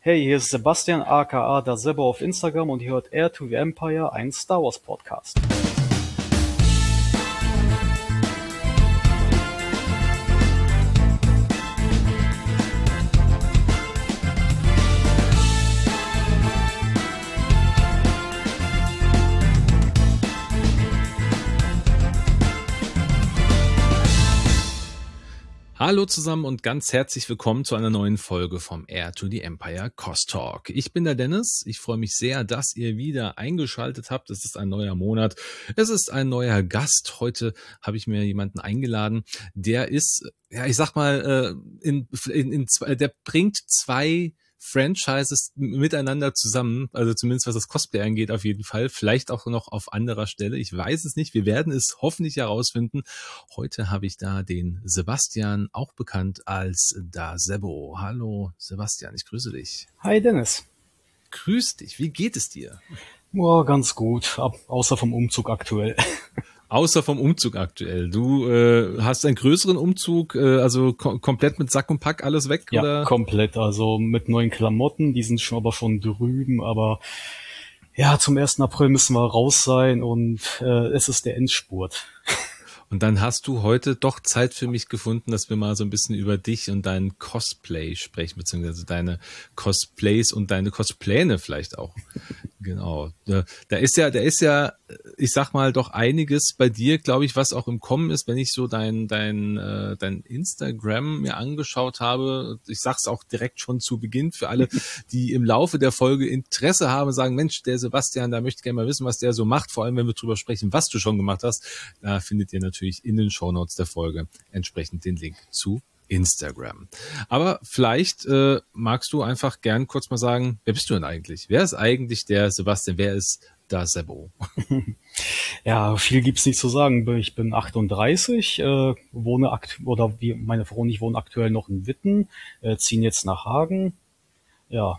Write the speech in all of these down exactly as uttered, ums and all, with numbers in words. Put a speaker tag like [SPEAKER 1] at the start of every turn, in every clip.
[SPEAKER 1] Hey, hier ist Sebastian aka Dasebo auf Instagram und ihr hört Heir to the Empire, ein Star Wars Podcast.
[SPEAKER 2] Hallo zusammen und ganz herzlich willkommen zu einer neuen Folge vom Heir to the Empire Cost Talk. Ich bin der Dennis. Ich freue mich sehr, dass ihr wieder eingeschaltet habt. Es ist ein neuer Monat. Es ist ein neuer Gast. Heute habe ich mir jemanden eingeladen, der ist, ja, ich sag mal, in, in, in zwei, der bringt zwei Franchises miteinander zusammen, also zumindest was das Cosplay angeht auf jeden Fall, vielleicht auch noch auf anderer Stelle, ich weiß es nicht, wir werden es hoffentlich herausfinden. Heute habe ich da den Sebastian, auch bekannt als Dasebo. Hallo Sebastian, ich grüße dich.
[SPEAKER 1] Hi Dennis.
[SPEAKER 2] Grüß dich, wie geht es dir?
[SPEAKER 1] Ja, ganz gut, ab, außer vom Umzug aktuell.
[SPEAKER 2] Außer vom Umzug aktuell. Du äh, hast einen größeren Umzug, äh, also kom- komplett mit Sack und Pack alles weg,
[SPEAKER 1] ja,
[SPEAKER 2] oder?
[SPEAKER 1] Komplett, also mit neuen Klamotten, die sind schon aber schon drüben, aber ja, zum ersten April müssen wir raus sein und äh, es ist der Endspurt.
[SPEAKER 2] Und dann hast du heute doch Zeit für mich gefunden, dass wir mal so ein bisschen über dich und dein Cosplay sprechen, beziehungsweise deine Cosplays und deine Cospläne vielleicht auch. Genau. Da, da ist ja, da ist ja, ich sag mal, doch einiges bei dir, glaube ich, was auch im Kommen ist, wenn ich so dein, dein, äh, dein Instagram mir angeschaut habe. Ich sag's auch direkt schon zu Beginn für alle, die im Laufe der Folge Interesse haben, sagen, Mensch, der Sebastian, da möchte ich gerne mal wissen, was der so macht, vor allem wenn wir drüber sprechen, was du schon gemacht hast. Da findet ihr natürlich in den Shownotes der Folge entsprechend den Link zu Instagram. Aber vielleicht äh, magst du einfach gern kurz mal sagen, wer bist du denn eigentlich? Wer ist eigentlich der Sebastian? Wer ist Dasebo?
[SPEAKER 1] Ja, viel gibt's nicht zu sagen. Ich bin achtunddreißig, äh, wohne akt oder wie meine Frau und ich wohnen aktuell noch in Witten, äh, ziehen jetzt nach Hagen. Ja,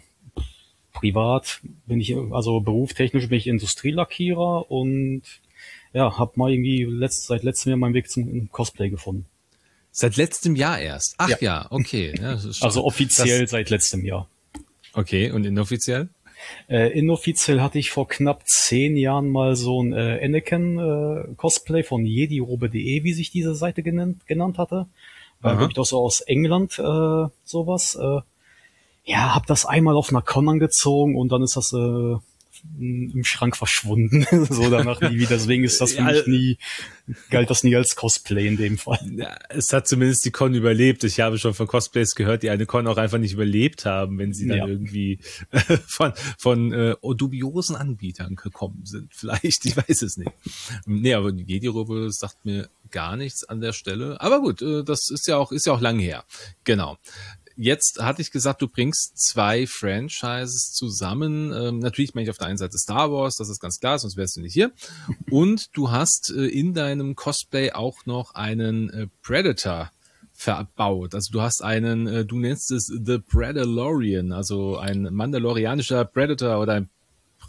[SPEAKER 1] privat bin ich, also berufstechnisch bin ich Industrielackierer und ja, hab mal irgendwie letzt, seit letztem Jahr meinen Weg zum Cosplay gefunden.
[SPEAKER 2] Seit letztem Jahr erst? Ach ja,
[SPEAKER 1] Ja.
[SPEAKER 2] okay. Ja, das ist
[SPEAKER 1] Also offiziell
[SPEAKER 2] das,
[SPEAKER 1] seit letztem Jahr.
[SPEAKER 2] okay, und inoffiziell?
[SPEAKER 1] Äh, inoffiziell hatte ich vor knapp zehn Jahren mal so ein äh, Anakin-Cosplay äh, von jedirobe punkt de, wie sich diese Seite genannt, genannt hatte. War, glaube ich, doch so aus England äh, sowas. Äh, ja, hab das einmal auf einer Con angezogen und dann ist das äh, im Schrank verschwunden. So danach nie wieder. Deswegen ist das für mich nie, galt das nie als Cosplay in dem Fall.
[SPEAKER 2] Ja, es hat zumindest die Con überlebt. Ich habe schon von Cosplays gehört, die eine Con auch einfach nicht überlebt haben, wenn sie dann ja. irgendwie äh, von, von äh, dubiosen Anbietern gekommen sind. Vielleicht, ich weiß es nicht. Nee, aber die Jedi-Robe sagt mir gar nichts an der Stelle. Aber gut, äh, das ist ja auch, ist ja auch lang her. Genau. Jetzt hatte ich gesagt, du bringst zwei Franchises zusammen. Ähm, natürlich meine ich auf der einen Seite Star Wars, das ist ganz klar, sonst wärst du nicht hier. Und du hast äh, in deinem Cosplay auch noch einen äh, Predator verbaut. Also du hast einen, äh, du nennst es The Predalorian, also ein mandalorianischer Predator oder ein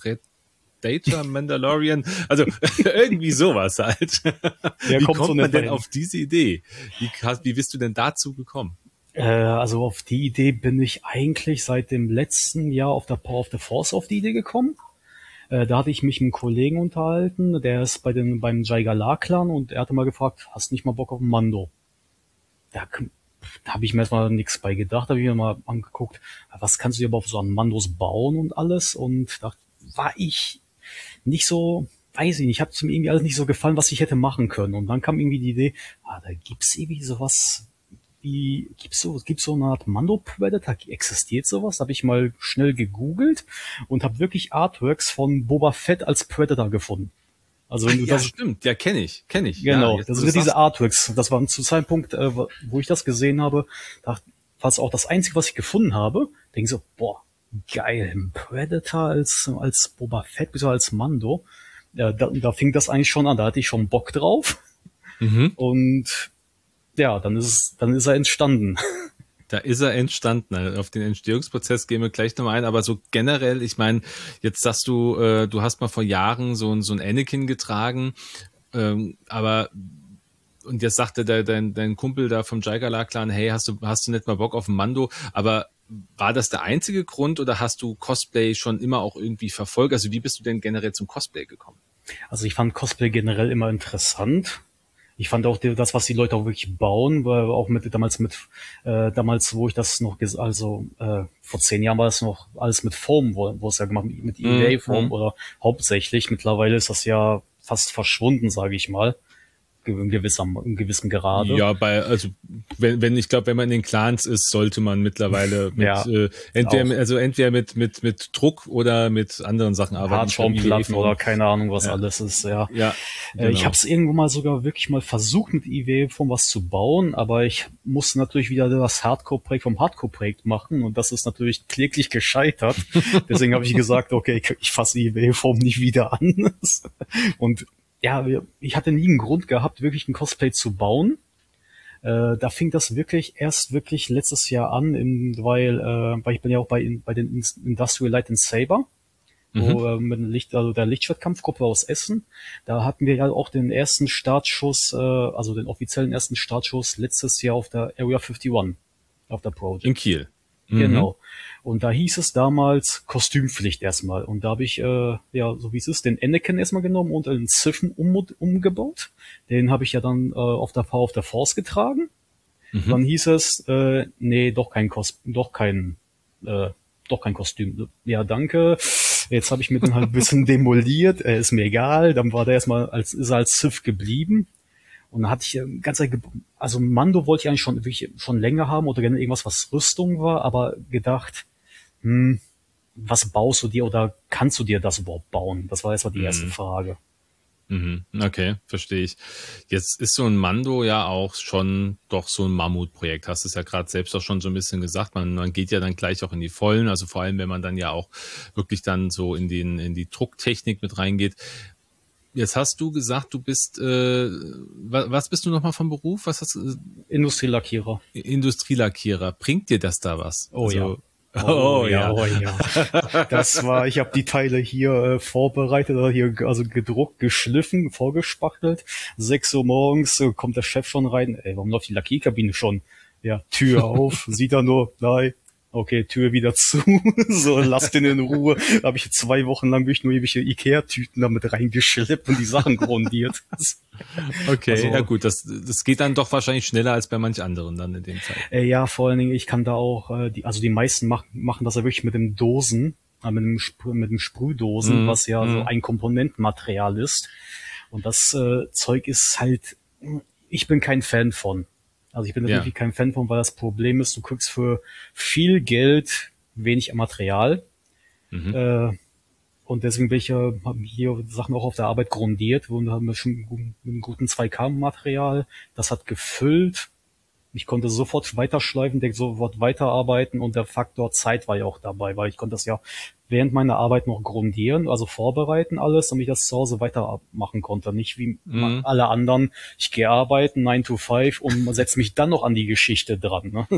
[SPEAKER 2] Predator Mandalorian, also irgendwie sowas halt.
[SPEAKER 1] Ja,
[SPEAKER 2] wie
[SPEAKER 1] kommt
[SPEAKER 2] kommt
[SPEAKER 1] so
[SPEAKER 2] man denn
[SPEAKER 1] hin.
[SPEAKER 2] auf diese Idee? Wie, wie bist du denn dazu gekommen?
[SPEAKER 1] Also auf die Idee bin ich eigentlich seit dem letzten Jahr auf der Power of the Force auf die Idee gekommen. Äh, da hatte ich mich mit einem Kollegen unterhalten, der ist bei den, beim Jaigalar-Clan und er hatte mal gefragt, hast nicht mal Bock auf ein Mando? Da, da habe ich mir erstmal nichts bei gedacht, habe ich mir mal angeguckt, was kannst du dir aber auf so einen Mandos bauen und alles und da war ich nicht so, weiß ich nicht, hat mir irgendwie alles nicht so gefallen, was ich hätte machen können. Und dann kam irgendwie die Idee, ah, da gibt's irgendwie sowas, wie, gibt's so, gibt's so eine Art Mando-Predator? Existiert sowas? Habe ich mal schnell gegoogelt und habe wirklich Artworks von Boba Fett als Predator gefunden. Also wenn
[SPEAKER 2] Ach,
[SPEAKER 1] du
[SPEAKER 2] ja,
[SPEAKER 1] das,
[SPEAKER 2] stimmt, ja, kenne ich, kenne ich.
[SPEAKER 1] genau,
[SPEAKER 2] ja,
[SPEAKER 1] das sind diese Artworks. Das war zu Zeitpunkt, äh, wo ich das gesehen habe, da war es auch das Einzige, was ich gefunden habe. Denke so, boah, geil, ein Predator als, als Boba Fett, bis als Mando. Ja, da, da fing das eigentlich schon an, da hatte ich schon Bock drauf.
[SPEAKER 2] Mhm.
[SPEAKER 1] Und ja, dann ist es, dann ist er entstanden.
[SPEAKER 2] Da ist er entstanden. Auf den Entstehungsprozess gehen wir gleich nochmal ein. Aber so generell, ich meine, jetzt sagst du, äh, du hast mal vor Jahren so ein so ein Anakin getragen, ähm, aber und jetzt sagte der, dein, dein Kumpel da vom Jaigalar-Clan, hey, hast du hast du nicht mal Bock auf ein Mando? Aber war das der einzige Grund oder hast du Cosplay schon immer auch irgendwie verfolgt? Also wie bist du denn generell zum Cosplay gekommen?
[SPEAKER 1] Also ich fand Cosplay generell immer interessant. Ich fand auch die, das, was die Leute auch wirklich bauen, war auch mit damals mit äh, damals, wo ich das noch ges also äh, vor zehn Jahren war das noch alles mit Foam, wo, wo es ja gemacht mit
[SPEAKER 2] Mhm.
[SPEAKER 1] E V A-Foam oder hauptsächlich. Mittlerweile ist das ja fast verschwunden, sage ich mal, in gewisser in gewissem Grade.
[SPEAKER 2] Ja, bei, also wenn, wenn ich glaube, wenn man in den Clans ist, sollte man mittlerweile mit
[SPEAKER 1] Ja,
[SPEAKER 2] äh, entweder
[SPEAKER 1] auch
[SPEAKER 2] mit, also entweder mit mit mit Druck oder mit anderen Sachen arbeiten. Ich glaub,
[SPEAKER 1] Hartschaumplatten
[SPEAKER 2] E V A-Foam.
[SPEAKER 1] oder keine Ahnung, was
[SPEAKER 2] Ja,
[SPEAKER 1] alles ist. Ja,
[SPEAKER 2] ja,
[SPEAKER 1] äh, ich
[SPEAKER 2] genau.
[SPEAKER 1] habe es irgendwo mal sogar wirklich mal versucht mit E V A-Foam was zu bauen, aber ich musste natürlich wieder das Hardcore-Projekt vom Hardcore-Projekt machen und das ist natürlich kläglich gescheitert. Deswegen habe ich gesagt, okay, ich, ich fasse E V A-Foam nicht wieder an. Und ja, ich hatte nie einen Grund gehabt, wirklich ein Cosplay zu bauen. Äh, da fing das wirklich erst wirklich letztes Jahr an, in, weil, äh, weil ich bin ja auch bei, bei den Industrial Light and Saber,
[SPEAKER 2] Mhm.
[SPEAKER 1] wo äh, mit dem Licht, also der Lichtschwertkampfgruppe aus Essen. Da hatten wir ja auch den ersten Startschuss, äh, also den offiziellen ersten Startschuss letztes Jahr auf der Area einundfünfzig, auf der
[SPEAKER 2] In
[SPEAKER 1] Project.
[SPEAKER 2] Kiel. Mhm.
[SPEAKER 1] Genau. Und da hieß es damals Kostümpflicht erstmal. Und da habe ich, äh, ja, so wie es ist, den Anakin erstmal genommen und einen Sith um, umgebaut. Den habe ich ja dann äh, auf der Power of the Force getragen.
[SPEAKER 2] Mhm.
[SPEAKER 1] Dann hieß es, äh, nee, doch kein Kos doch kein, äh, doch kein Kostüm. Ja, danke. Jetzt habe ich mir den halt ein bisschen demoliert. Äh, ist mir egal. Dann war der erstmal als, ist er als Sith geblieben. Und dann hatte ich äh, ganz, also Mando wollte ich eigentlich schon wirklich schon länger haben oder gerne irgendwas, was Rüstung war, aber gedacht, hm, was baust du dir oder kannst du dir das überhaupt bauen? Das war erstmal die erste
[SPEAKER 2] Mhm.
[SPEAKER 1] Frage.
[SPEAKER 2] Mhm. Okay, verstehe ich. Jetzt ist so ein Mando ja auch schon doch so ein Mammutprojekt. Hast es ja gerade selbst auch schon so ein bisschen gesagt. Man, man geht ja dann gleich auch in die Vollen. Also vor allem, wenn man dann ja auch wirklich dann so in den in die Drucktechnik mit reingeht. Jetzt hast du gesagt, du bist, äh, was, was bist du nochmal vom Beruf? Was hast du?
[SPEAKER 1] Industrielackierer.
[SPEAKER 2] Industrielackierer. Bringt dir das da was?
[SPEAKER 1] Oh ja.
[SPEAKER 2] Also,
[SPEAKER 1] Oh
[SPEAKER 2] oh
[SPEAKER 1] ja,
[SPEAKER 2] ja.
[SPEAKER 1] oh ja. Das war, ich habe die Teile hier äh, vorbereitet, oder hier also gedruckt, geschliffen, vorgespachtelt. Sechs Uhr morgens äh, kommt der Chef schon rein. Ey, warum läuft die Lackierkabine schon? Ja, Tür auf, sieht er nur, nein. Okay, Tür wieder zu. So, lasst ihn in Ruhe. Da habe ich zwei Wochen lang wirklich nur irgendwelche Ikea-Tüten damit reingeschleppt und die Sachen grundiert.
[SPEAKER 2] Okay, ja
[SPEAKER 1] Also,
[SPEAKER 2] gut, das, das geht dann doch wahrscheinlich schneller als bei manch anderen dann in dem Fall.
[SPEAKER 1] äh, ja, vor allen Dingen, ich kann da auch, äh, die, also die meisten mach, machen das ja wirklich mit dem Dosen, äh, mit dem, Sprü mit dem Sprühdosen,
[SPEAKER 2] Mhm.
[SPEAKER 1] was ja so
[SPEAKER 2] Mhm.
[SPEAKER 1] ein Komponentenmaterial ist. Und das äh, Zeug ist halt, ich bin kein Fan von. Also ich bin da
[SPEAKER 2] Ja.
[SPEAKER 1] wirklich kein Fan von, weil das Problem ist, du kriegst für viel Geld wenig Material.
[SPEAKER 2] Mhm.
[SPEAKER 1] Äh, und deswegen bin ich äh, hab hier Sachen auch auf der Arbeit grundiert. Und haben wir schon mit einem guten zwei K-Material. Das hat gefüllt. Ich konnte sofort weiterschleifen, denke sofort weiterarbeiten und der Faktor Zeit war ja auch dabei, weil ich konnte das ja während meiner Arbeit noch grundieren, also vorbereiten alles, damit ich das zu Hause weitermachen konnte. Nicht wie
[SPEAKER 2] Mhm.
[SPEAKER 1] alle anderen, ich gehe arbeiten, nine to five und setze mich dann noch an die Geschichte dran. Ne?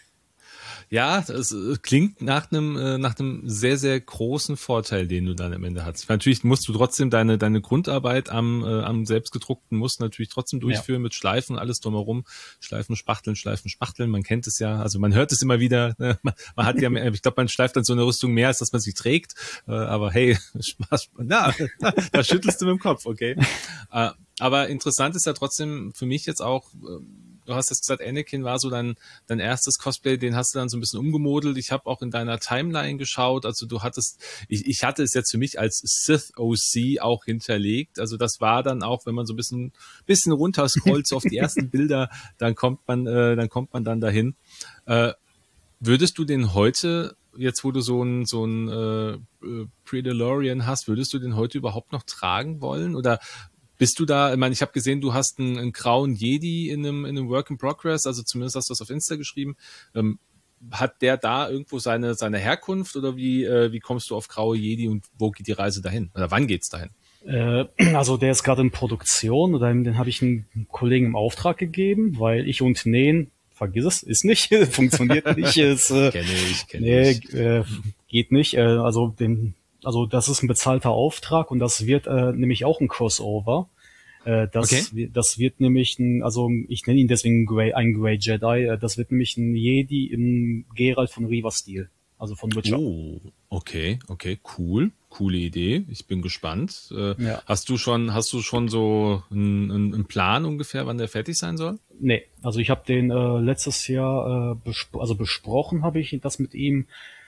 [SPEAKER 2] Ja, es äh, klingt nach einem äh, nach einem sehr sehr großen Vorteil, den du dann am Ende hast. Natürlich musst du trotzdem deine deine Grundarbeit am äh, am selbstgedruckten musst natürlich trotzdem
[SPEAKER 1] Ja.
[SPEAKER 2] durchführen mit Schleifen alles drumherum, Schleifen, Spachteln, Schleifen, Spachteln. Man kennt es ja, also man hört es immer wieder. Ne? Man, man hat ja, mehr, ich glaube, man schleift dann so eine Rüstung mehr, als dass man sie trägt. Äh, aber hey, Spaß, na, da schüttelst du mit dem Kopf, okay. Äh, aber interessant ist ja trotzdem für mich jetzt auch. Äh, Du hast jetzt gesagt, Anakin war so dein, dein erstes Cosplay, den hast du dann so ein bisschen umgemodelt. Ich habe auch in deiner Timeline geschaut, also du hattest, ich, ich hatte es jetzt für mich als Sith O C auch hinterlegt. Also das war dann auch, wenn man so ein bisschen, bisschen runterscrollt so auf die ersten Bilder, dann kommt man, äh, dann kommt man dann dahin. Äh, würdest du den heute, jetzt wo du so ein so ein äh, Predalorian hast, würdest du den heute überhaupt noch tragen wollen? Oder bist du da, ich meine, ich habe gesehen, du hast einen, einen grauen Jedi in einem, in einem Work in Progress, also zumindest hast du das auf Insta geschrieben. Ähm, hat der da irgendwo seine, seine Herkunft oder wie, äh, wie kommst du auf graue Jedi und wo geht die Reise dahin? Oder wann geht's dahin?
[SPEAKER 1] Äh, also der ist gerade in Produktion, oder den habe ich einem Kollegen im Auftrag gegeben, weil ich und Nähen, vergiss es, ist nicht, funktioniert nicht, ist, äh,
[SPEAKER 2] Kenne ich, kenne
[SPEAKER 1] nee,
[SPEAKER 2] ich.
[SPEAKER 1] äh, geht nicht. Äh, also den, also das ist ein bezahlter Auftrag und das wird äh, nämlich auch ein Crossover. Äh,
[SPEAKER 2] Okay.
[SPEAKER 1] das, wi- das wird nämlich ein, also ich nenne ihn deswegen Grey, ein Grey Jedi, äh, das wird nämlich ein Jedi im Geralt von Riva-Stil, also von Witcher.
[SPEAKER 2] Oh, okay, okay, cool. Coole Idee. Ich bin gespannt. Äh,
[SPEAKER 1] Ja.
[SPEAKER 2] hast du schon, hast du schon so einen, einen einen Plan ungefähr, wann der fertig sein soll?
[SPEAKER 1] Nee, also ich habe den äh, letztes Jahr, äh, besp also besprochen habe ich das mit ihm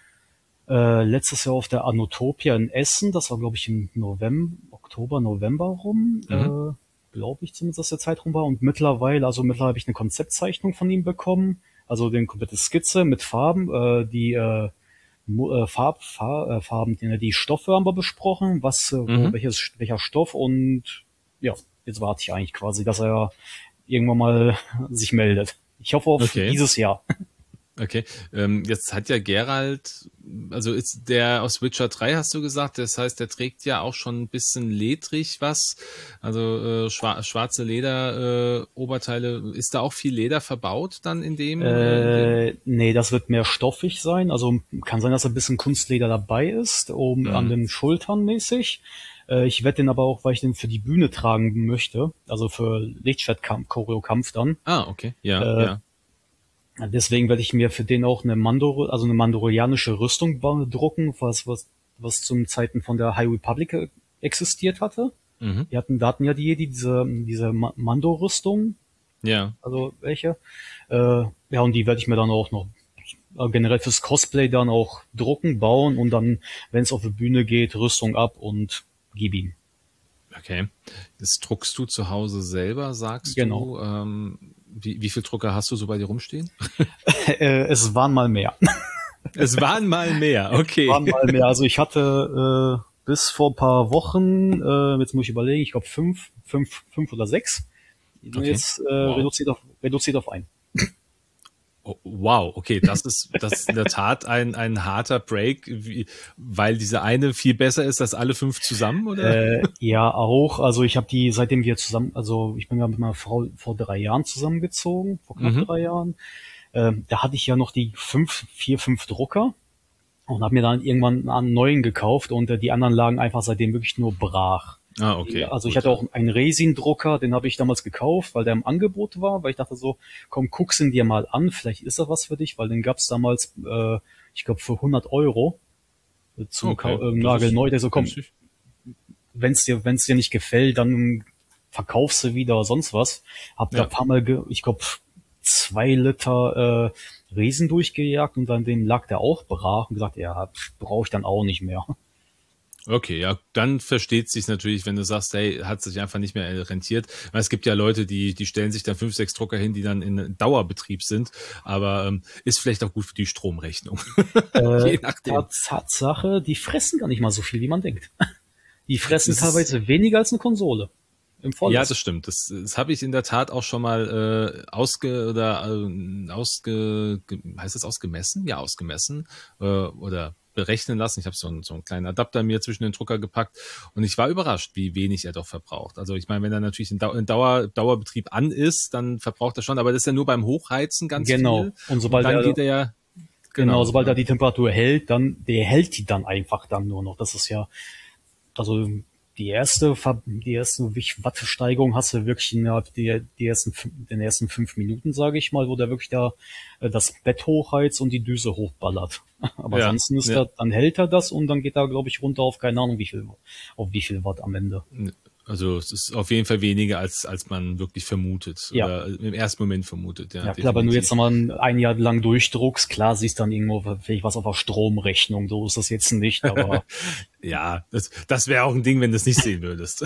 [SPEAKER 1] äh, letztes Jahr auf der Anotopia in Essen. Das war, glaube ich, im November, Oktober, November rum.
[SPEAKER 2] Mhm.
[SPEAKER 1] Äh, glaube ich zumindest, dass der Zeitraum war. Und mittlerweile, also mittlerweile habe ich eine Konzeptzeichnung von ihm bekommen. Also den komplette Skizze mit Farben, äh, die äh, Mu- äh, Farb, Far, äh, Farben, die, die Stoffe haben wir besprochen, was, äh,
[SPEAKER 2] Mhm.
[SPEAKER 1] welches, welcher Stoff und ja, jetzt warte ich eigentlich quasi, dass er irgendwann mal sich meldet. Ich hoffe auf
[SPEAKER 2] Okay.
[SPEAKER 1] dieses Jahr.
[SPEAKER 2] Okay, ähm, jetzt hat ja Geralt, also ist der aus Witcher drei, hast du gesagt, das heißt, der trägt ja auch schon ein bisschen ledrig was, also äh, schwa schwarze Leder, äh, Oberteile, ist da auch viel Leder verbaut dann in dem, äh, in dem?
[SPEAKER 1] Äh, nee, das wird mehr stoffig sein. Also kann sein, dass ein bisschen Kunstleder dabei ist, um an
[SPEAKER 2] Mhm.
[SPEAKER 1] den Schultern mäßig. Äh, ich werde den aber auch, weil ich den für die Bühne tragen möchte, also für Lichtschwertkampf, Choreokampf dann.
[SPEAKER 2] Ah, okay, ja,
[SPEAKER 1] Äh,
[SPEAKER 2] ja.
[SPEAKER 1] deswegen werde ich mir für den auch eine Mando, also eine mandalorianische Rüstung ba- drucken, was, was, was zum Zeiten von der High Republic äh, existiert hatte.
[SPEAKER 2] Mhm.
[SPEAKER 1] Die hatten, da hatten ja die Jedi diese, diese Ma- Mando-Rüstung,
[SPEAKER 2] Ja.
[SPEAKER 1] also welche. Äh, ja, und die werde ich mir dann auch noch äh, generell fürs Cosplay dann auch drucken, bauen und dann, wenn es auf die Bühne geht, Rüstung ab und gib ihm.
[SPEAKER 2] Okay. Das druckst du zu Hause selber, sagst
[SPEAKER 1] Genau.
[SPEAKER 2] du. Ähm, wie, wie viel Drucker hast du so bei dir rumstehen?
[SPEAKER 1] Äh, es waren mal mehr.
[SPEAKER 2] Es waren mal mehr, okay.
[SPEAKER 1] Waren mal mehr. Also ich hatte äh, bis vor ein paar Wochen, äh, jetzt muss ich überlegen, ich glaube fünf, fünf, fünf oder sechs.
[SPEAKER 2] Okay.
[SPEAKER 1] Jetzt äh,
[SPEAKER 2] Wow.
[SPEAKER 1] reduziert auf reduziert auf ein.
[SPEAKER 2] Oh, wow, okay, das ist, das ist in der Tat ein, ein harter Break, wie, weil diese eine viel besser ist als alle fünf zusammen, oder?
[SPEAKER 1] Äh, ja, auch. Also ich habe die, seitdem wir zusammen, also ich bin ja mit meiner Frau vor drei Jahren zusammengezogen, vor knapp
[SPEAKER 2] Mhm.
[SPEAKER 1] drei Jahren. Ähm, da hatte ich ja noch die fünf, vier, fünf Drucker und habe mir dann irgendwann einen neuen gekauft und äh, die anderen lagen einfach seitdem wirklich nur brach.
[SPEAKER 2] Ah,
[SPEAKER 1] Die-
[SPEAKER 2] okay,
[SPEAKER 1] Also ich
[SPEAKER 2] gut.
[SPEAKER 1] hatte auch einen Resin-Drucker, den habe ich damals gekauft, weil der im Angebot war, weil ich dachte so, komm, guck's ihn dir mal an, vielleicht ist er was für dich, weil den gab's damals, äh, ich glaube, für hundert Euro äh, zum
[SPEAKER 2] Okay,
[SPEAKER 1] Kau äh,
[SPEAKER 2] das ist
[SPEAKER 1] nagelneu. Der so, komm,
[SPEAKER 2] günstig.
[SPEAKER 1] wenn's dir, wenn's dir nicht gefällt, dann verkaufst du wieder oder sonst was. Hab da
[SPEAKER 2] Ja.
[SPEAKER 1] ein paar Mal, ge ich glaube, zwei Liter äh, Riesen durchgejagt und dann dem lag der auch brach und gesagt, ja, brauche ich dann auch nicht mehr.
[SPEAKER 2] Okay, ja, dann versteht sich natürlich, wenn du sagst, hey, hat sich einfach nicht mehr rentiert. Weil es gibt ja Leute, die, die stellen sich dann fünf, sechs Drucker hin, die dann in Dauerbetrieb sind, aber ähm, ist vielleicht auch gut für die Stromrechnung.
[SPEAKER 1] Äh,
[SPEAKER 2] Je nachdem.
[SPEAKER 1] Tat- Tatsache, die fressen gar nicht mal so viel, wie man denkt. Die fressen
[SPEAKER 2] Das ist,
[SPEAKER 1] teilweise weniger als eine Konsole im
[SPEAKER 2] ja, das
[SPEAKER 1] Volllast.
[SPEAKER 2] stimmt. Das, das habe ich in der Tat auch schon mal äh, ausge oder äh, ausge ge, heißt das ausgemessen? Ja, ausgemessen äh, oder berechnen lassen. Ich habe so einen, so einen kleinen Adapter mir zwischen den Drucker gepackt und ich war überrascht, wie wenig er doch verbraucht. Also ich meine, wenn er natürlich in, Dau in Dauer, Dauerbetrieb an ist, dann verbraucht er schon, aber das ist ja nur beim Hochheizen ganz
[SPEAKER 1] Genau.
[SPEAKER 2] viel
[SPEAKER 1] Und
[SPEAKER 2] und
[SPEAKER 1] sobald
[SPEAKER 2] dann
[SPEAKER 1] er,
[SPEAKER 2] geht er ja
[SPEAKER 1] genau,
[SPEAKER 2] genau.
[SPEAKER 1] sobald er
[SPEAKER 2] Ja.
[SPEAKER 1] die Temperatur hält, dann, der hält die dann einfach dann nur noch. Das ist ja, also die erste, Ver- die erste Wattsteigerung hast du wirklich innerhalb der, die ersten, fün- den ersten fünf Minuten, sage ich mal, wo der wirklich da äh, das Bett hochheizt und die Düse hochballert. Aber
[SPEAKER 2] Ja,
[SPEAKER 1] ansonsten ist
[SPEAKER 2] ja.
[SPEAKER 1] er, dann hält er das und dann geht er, glaube ich, runter auf keine Ahnung wie viel, auf wie viel Watt am Ende.
[SPEAKER 2] Also es ist auf jeden Fall weniger, als, als man wirklich vermutet
[SPEAKER 1] Ja.
[SPEAKER 2] oder im ersten Moment vermutet. Ja,
[SPEAKER 1] Ja klar, wenn du
[SPEAKER 2] definitiv.
[SPEAKER 1] jetzt nochmal ein, ein Jahr lang durchdruckst, klar siehst dann irgendwo vielleicht was auf der Stromrechnung. So ist das jetzt nicht, aber
[SPEAKER 2] Ja, das, das wäre auch ein Ding, wenn du es nicht sehen würdest.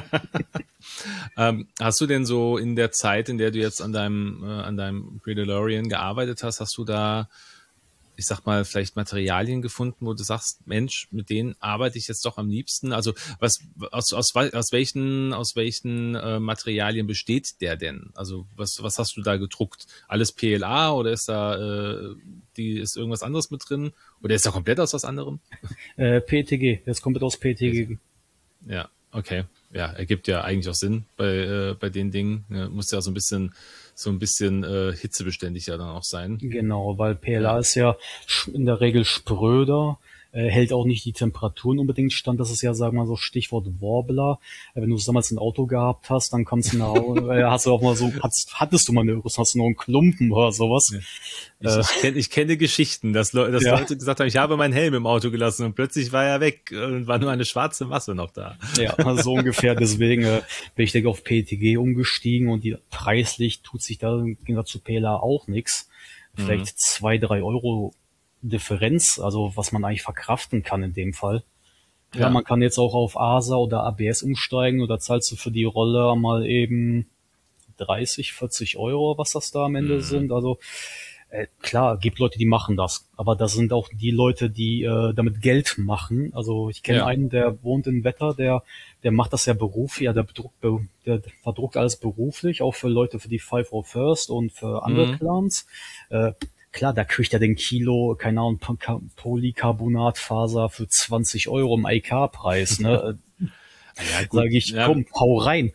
[SPEAKER 2] ähm, hast du denn so in der Zeit, in der du jetzt an deinem, äh, an deinem Predalorian gearbeitet hast, hast du da, ich sag mal, vielleicht Materialien gefunden, wo du sagst, Mensch, mit denen arbeite ich jetzt doch am liebsten? Also was aus, aus, aus welchen, aus welchen äh, Materialien besteht der denn? Also was, was hast du da gedruckt? Alles P L A oder ist da äh, die, ist irgendwas anderes mit drin? Oder ist da komplett aus was anderem?
[SPEAKER 1] äh, P E T G, das kommt aus P E T G.
[SPEAKER 2] Ja, okay. Ja, ergibt ja eigentlich auch Sinn bei, äh, bei den Dingen. Ja, muss ja so ein bisschen, so ein bisschen äh, hitzebeständig ja dann auch sein.
[SPEAKER 1] Genau, weil P L A
[SPEAKER 2] Ja.
[SPEAKER 1] ist ja sch- in der Regel spröder. äh, hält auch nicht die Temperaturen unbedingt stand. Das ist ja, sagen wir mal so Stichwort Warbler. Äh, wenn du damals ein Auto gehabt hast, dann kommst du nach Hause, äh, hast du auch mal so, hast, hattest du mal eine, hast du noch einen Klumpen oder sowas.
[SPEAKER 2] Ja. Ich, äh, ich, kenn, ich kenne Geschichten, dass, Le dass ja. Leute gesagt haben, ich habe meinen Helm im Auto gelassen und plötzlich war er weg und war nur eine schwarze Masse noch da.
[SPEAKER 1] Ja, also so ungefähr. Deswegen äh, bin ich denke auf P E T G umgestiegen und die preislich tut sich da im Gegensatz zu P L A auch nichts. Vielleicht mhm. zwei, drei Euro Differenz, also was man eigentlich verkraften kann in dem Fall. Klar, ja. Man kann jetzt auch auf A S A oder A B S umsteigen oder zahlst du für die Rolle mal eben dreißig, vierzig Euro, was das da am Ende mhm. sind. Also äh, klar, gibt Leute, die machen das, aber das sind auch die Leute, die äh, damit Geld machen. Also ich kenne ja. einen, der wohnt in Wetter, der der macht das ja beruflich, ja, der bedruckt, der verdruckt alles beruflich, auch für Leute für die Five oh First und für andere mhm. Clans. Äh, Klar, da kriegt er den Kilo, keine Ahnung, Polycarbonatfaser für zwanzig Euro im I K-Preis, ne? Ja, sag ich, ja. komm, hau rein.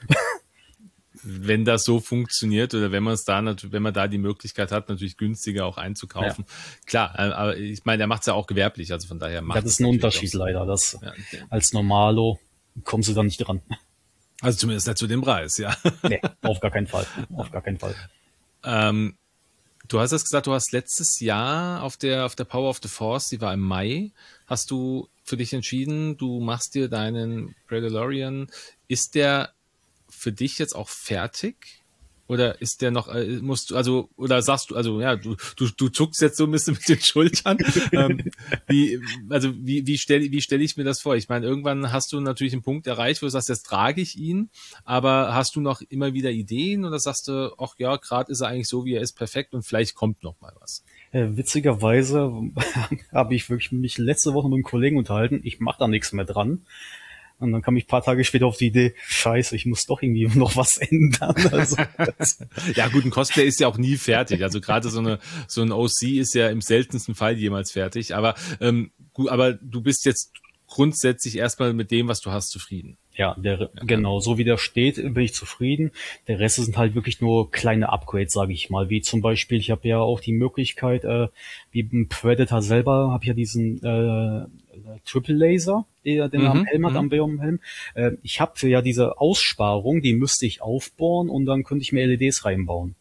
[SPEAKER 2] Wenn das so funktioniert oder wenn man es da natürlich, wenn man da die Möglichkeit hat, natürlich günstiger auch einzukaufen. Ja. Klar, aber ich meine, er macht es ja auch gewerblich, also von daher macht
[SPEAKER 1] das ist ein Unterschied leider. Das ja. Als Normalo kommst du da nicht dran.
[SPEAKER 2] Also zumindest nicht zu dem Preis, ja.
[SPEAKER 1] Nee, auf gar keinen Fall. Auf gar keinen Fall.
[SPEAKER 2] Ähm, Du hast es gesagt, du hast letztes Jahr auf der, auf der Power of the Force, die war im Mai, hast du für dich entschieden, du machst dir deinen Predalorian. Ist der für dich jetzt auch fertig? Oder ist der noch, äh, musst du, also, oder sagst du, also, ja, du, du, du zuckst jetzt so ein bisschen mit den Schultern. ähm, wie, also, wie, wie stelle, wie stelle ich mir das vor? Ich meine, irgendwann hast du natürlich einen Punkt erreicht, wo du sagst, jetzt trage ich ihn, aber hast du noch immer wieder Ideen oder sagst du, ach ja, gerade ist er eigentlich so, wie er ist, perfekt und vielleicht kommt noch mal was?
[SPEAKER 1] Äh, witzigerweise habe ich wirklich mich letzte Woche mit einem Kollegen unterhalten. Ich mache da nichts mehr dran. Und dann kam ich ein paar Tage später auf die Idee, scheiße, ich muss doch irgendwie noch was ändern. Also,
[SPEAKER 2] ja gut, ein Cosplay ist ja auch nie fertig. Also gerade so eine so ein O C ist ja im seltensten Fall jemals fertig. Aber ähm, gut, aber du bist jetzt grundsätzlich erstmal mit dem, was du hast, zufrieden.
[SPEAKER 1] Ja, der, ja, genau, so wie der steht, bin ich zufrieden. Der Rest sind halt wirklich nur kleine Upgrades, sage ich mal. Wie zum Beispiel, ich habe ja auch die Möglichkeit, äh, wie beim Predator selber, habe ich ja diesen äh, Triple Laser, der den mhm, am Helm hat, am Biom-Helm. Äh, ich habe ja diese Aussparung, die müsste ich aufbohren und dann könnte ich mir L E Ds reinbauen.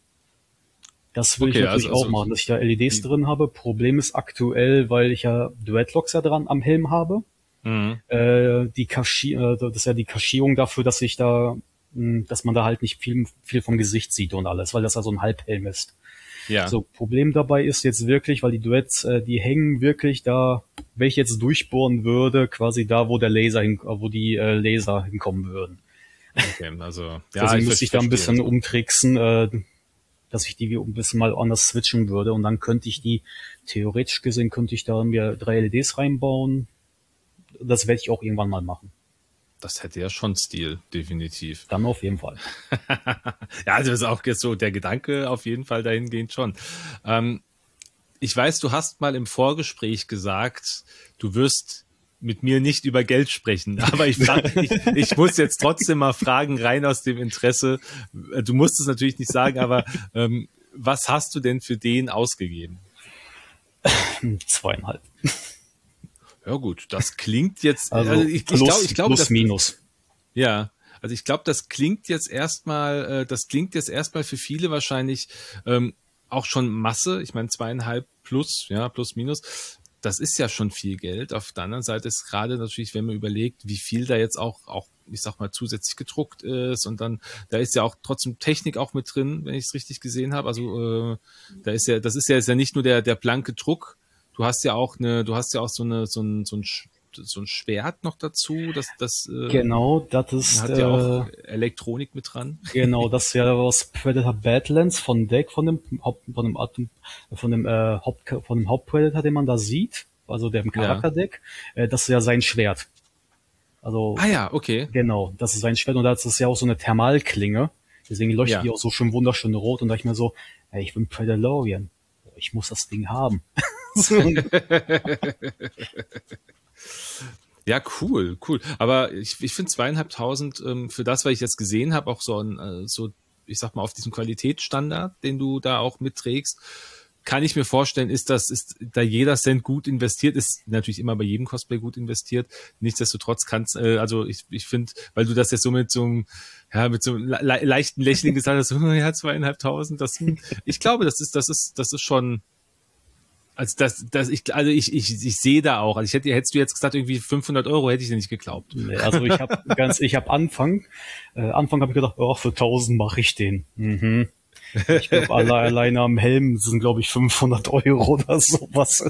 [SPEAKER 1] Das will okay, ich natürlich also, auch also, machen, dass ich da L E Ds drin habe. Problem ist aktuell, weil ich ja Dreadlocks ja dran am Helm habe. Mhm. Äh, die Kaschi äh, das ist ja die Kaschierung dafür, dass ich da, mh, dass man da halt nicht viel, viel vom Gesicht sieht und alles, weil das ja so ein Halbhelm ist. Ja. So, Problem dabei ist jetzt wirklich, weil die Dreads, äh, die hängen wirklich da, wenn ich jetzt durchbohren würde, quasi da, wo der Laser hin, wo die äh, Laser hinkommen würden.
[SPEAKER 2] Okay, also, ja,
[SPEAKER 1] deswegen müsste ich da ein bisschen das. umtricksen, äh, dass ich die ein bisschen mal anders switchen würde und dann könnte ich die, theoretisch gesehen, könnte ich da mir drei L E Ds reinbauen. Das werde ich auch irgendwann mal machen.
[SPEAKER 2] Das hätte ja schon Stil, definitiv.
[SPEAKER 1] Dann auf jeden Fall.
[SPEAKER 2] Ja, also das ist auch jetzt so der Gedanke auf jeden Fall dahingehend schon. Ähm, ich weiß, du hast mal im Vorgespräch gesagt, du wirst mit mir nicht über Geld sprechen, aber ich, frag, ich, ich muss jetzt trotzdem mal fragen, rein aus dem Interesse. Du musst es natürlich nicht sagen, aber ähm, was hast du denn für den ausgegeben?
[SPEAKER 1] Zweieinhalb.
[SPEAKER 2] Ja gut, das klingt jetzt,
[SPEAKER 1] also, also ich, plus, ich glaube, ich glaube, plus, das, minus.
[SPEAKER 2] Ja, also ich glaube, das klingt jetzt erstmal, äh, das klingt jetzt erstmal für viele wahrscheinlich ähm, auch schon Masse. Ich meine zweieinhalb plus, ja, plus minus. Das ist ja schon viel Geld. Auf der anderen Seite ist gerade natürlich, wenn man überlegt, wie viel da jetzt auch, auch, ich sag mal, zusätzlich gedruckt ist und dann, da ist ja auch trotzdem Technik auch mit drin, wenn ich es richtig gesehen habe. Also äh, da ist ja, das ist ja, ist ja nicht nur der der blanke Druck. Du hast ja auch eine, du hast ja auch so eine, so ein, so ein, so ein Schwert noch dazu, das, das, äh,
[SPEAKER 1] genau, das ist,
[SPEAKER 2] hat ja auch äh, Elektronik mit dran.
[SPEAKER 1] Genau, das wäre was Predator Badlands von Deck, von dem Haupt, von dem Atem, von dem, äh, Haupt, von dem Hauptpredator, den man da sieht, also dem Charakterdeck, ja. äh, das ist ja sein Schwert. Also.
[SPEAKER 2] Ah ja, okay.
[SPEAKER 1] Genau, das ist sein Schwert und das ist ja auch so eine Thermalklinge, deswegen leuchtet ja. die auch so schön wunderschön rot und da ich mir so, ey, ich bin Predalorian, ich muss das Ding haben.
[SPEAKER 2] Ja, cool, cool. Aber ich, ich finde zweieinhalbtausend ähm, für das, was ich jetzt gesehen habe, auch so ein, äh, so, ich sag mal, auf diesem Qualitätsstandard, den du da auch mitträgst, kann ich mir vorstellen, ist das, ist da jeder Cent gut investiert, ist natürlich immer bei jedem Cosplay gut investiert. Nichtsdestotrotz kannst, äh, also ich, ich finde, weil du das jetzt so mit so einem, ja, mit so einem le leichten Lächeln gesagt hast, so, ja, zweieinhalbtausend, das, ich glaube, das ist, das ist, das ist schon, also das, das, ich, also ich, ich, ich sehe da auch, also ich hätte, hättest du jetzt gesagt, irgendwie fünfhundert Euro, hätte ich dir nicht geglaubt.
[SPEAKER 1] Nee, also ich habe ganz, ich habe Anfang, äh, Anfang habe ich gedacht, oh, für tausend mache ich den. Mhm. Ich glaube, alle, alleine am Helm sind, glaube ich, fünfhundert Euro oder sowas.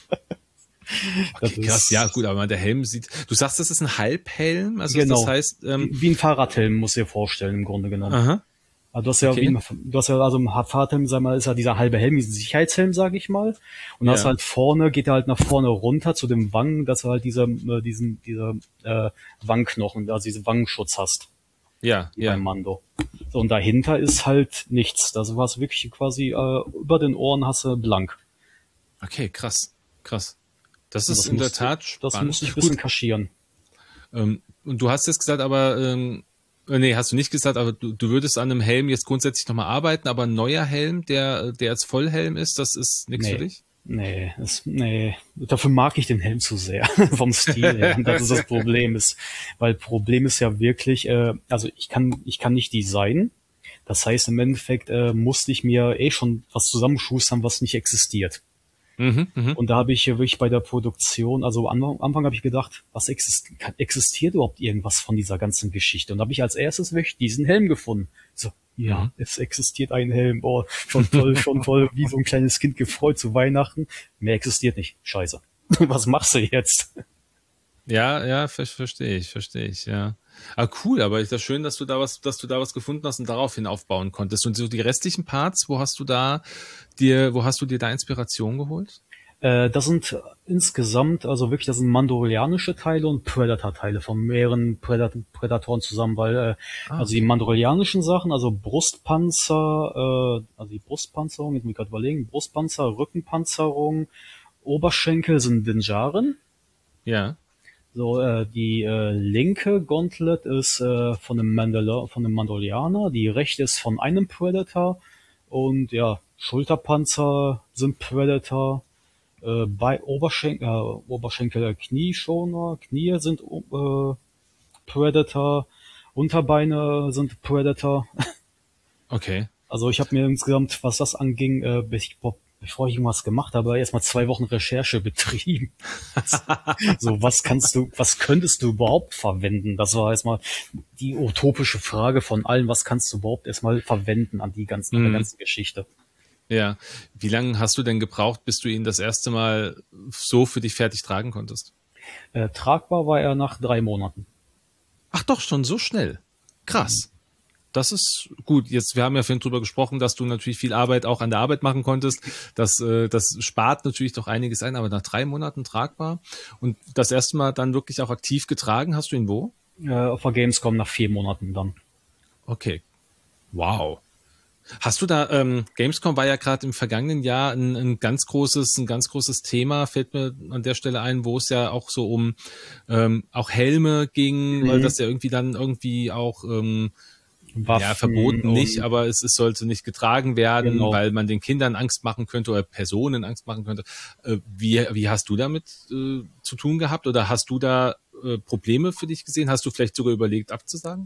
[SPEAKER 2] Okay, krass, ja gut, aber der Helm sieht, du sagst, das ist ein Halbhelm, also
[SPEAKER 1] genau.
[SPEAKER 2] Das heißt, ähm,
[SPEAKER 1] wie, wie ein Fahrradhelm, musst du dir vorstellen, im Grunde genommen.
[SPEAKER 2] Aha.
[SPEAKER 1] Also du hast ja,
[SPEAKER 2] Okay.
[SPEAKER 1] wie ein, du hast ja, also im Fahrradhelm, sag mal, ist ja dieser halbe Helm, dieser Sicherheitshelm, sage ich mal. Und
[SPEAKER 2] Ja.
[SPEAKER 1] das halt vorne, geht er halt nach vorne runter zu dem Wangen, dass du halt dieser, äh, diesen, dieser, äh, Wangenknochen, also diesen Wangenschutz hast.
[SPEAKER 2] Ja,
[SPEAKER 1] Wie
[SPEAKER 2] ja.
[SPEAKER 1] beim Mando. So, und dahinter ist halt nichts. Das war wirklich quasi, äh, über den Ohren hast du blank.
[SPEAKER 2] Okay, krass, krass. Das ist
[SPEAKER 1] Das
[SPEAKER 2] in der
[SPEAKER 1] musste-
[SPEAKER 2] Tat
[SPEAKER 1] Das
[SPEAKER 2] spannend.
[SPEAKER 1] musste ich ein bisschen
[SPEAKER 2] Gut,
[SPEAKER 1] kaschieren.
[SPEAKER 2] ähm, und du hast jetzt gesagt, aber, ähm, äh, nee, hast du nicht gesagt, aber du, du würdest an einem Helm jetzt grundsätzlich nochmal arbeiten, aber ein neuer Helm, der, der als Vollhelm ist, das ist nichts für
[SPEAKER 1] Nee.
[SPEAKER 2] dich?
[SPEAKER 1] Nee, es, nee, dafür mag ich den Helm zu sehr, vom Stil her. Und das ist das Problem ist, weil Problem ist ja wirklich, äh, also ich kann, ich kann nicht designen. Das heißt, im Endeffekt äh, musste ich mir eh schon was zusammenschustern, was nicht existiert.
[SPEAKER 2] Mhm, mhm.
[SPEAKER 1] Und da habe ich ja wirklich bei der Produktion, also am Anfang, Anfang habe ich gedacht, was exist kann, existiert überhaupt irgendwas von dieser ganzen Geschichte? Und da habe ich als erstes wirklich diesen Helm gefunden. So, ja,
[SPEAKER 2] Mhm.
[SPEAKER 1] es existiert ein Helm. Oh, schon toll, schon toll, wie so ein kleines Kind gefreut zu Weihnachten. Mehr existiert nicht. Scheiße. Was machst du jetzt?
[SPEAKER 2] Ja, ja, ver verstehe ich, verstehe ich, ja. Ah, cool, aber ist das schön, dass du da was, dass du da was gefunden hast und daraufhin aufbauen konntest. Und so die restlichen Parts, wo hast du da dir, wo hast du dir da Inspiration geholt?
[SPEAKER 1] Äh, das sind insgesamt, also wirklich, das sind mandalorianische Teile und Predator-Teile von mehreren Predat Predatoren zusammen, weil, äh,
[SPEAKER 2] Ah,
[SPEAKER 1] also die mandalorianischen Sachen, also Brustpanzer, äh, also die Brustpanzerung, jetzt muss ich gerade überlegen, Brustpanzer, Rückenpanzerung, Oberschenkel sind Dinjaren.
[SPEAKER 2] ja.
[SPEAKER 1] So, äh, die äh, linke Gauntlet ist äh, von einem Mandalor von einem Mandalorianer, die rechte ist von einem Predator und ja, Schulterpanzer sind Predator. Äh, bei Oberschenkel, äh, Oberschenkel, äh, Knieschoner, Knie sind äh, Predator, Unterbeine sind Predator.
[SPEAKER 2] Okay.
[SPEAKER 1] Also ich habe mir insgesamt, was das anging, äh, bis ich, boah, bevor ich irgendwas gemacht habe, erstmal zwei Wochen Recherche betrieben. So, was kannst du, was könntest du überhaupt verwenden? Das war erstmal die utopische Frage von allen, was kannst du überhaupt erstmal verwenden an die ganzen, an der
[SPEAKER 2] Mhm.
[SPEAKER 1] ganzen Geschichte.
[SPEAKER 2] Ja. Wie lange hast du denn gebraucht, bis du ihn das erste Mal so für dich fertig tragen konntest?
[SPEAKER 1] Äh, tragbar war er nach drei Monaten.
[SPEAKER 2] Ach doch, schon so schnell. Krass. Das ist gut. Jetzt, wir haben ja vorhin drüber gesprochen, dass du natürlich viel Arbeit auch an der Arbeit machen konntest. Das, äh, das spart natürlich doch einiges ein, aber nach drei Monaten tragbar. Und das erste Mal dann wirklich auch aktiv getragen. Hast du ihn wo?
[SPEAKER 1] Äh, auf der Gamescom nach vier Monaten dann.
[SPEAKER 2] Okay. Wow. Hast du da, ähm, Gamescom war ja gerade im vergangenen Jahr ein, ein ganz großes, ein ganz großes Thema, fällt mir an der Stelle ein, wo es ja auch so um ähm, auch Helme ging,
[SPEAKER 1] Mhm.
[SPEAKER 2] weil das ja irgendwie dann irgendwie auch ähm,
[SPEAKER 1] Waffen
[SPEAKER 2] ja, verboten
[SPEAKER 1] und-
[SPEAKER 2] nicht, aber es, es sollte nicht getragen werden,
[SPEAKER 1] Genau.
[SPEAKER 2] weil man den Kindern Angst machen könnte oder Personen Angst machen könnte. Äh, wie, wie hast du damit äh, zu tun gehabt oder hast du da äh, Probleme für dich gesehen? Hast du vielleicht sogar überlegt abzusagen?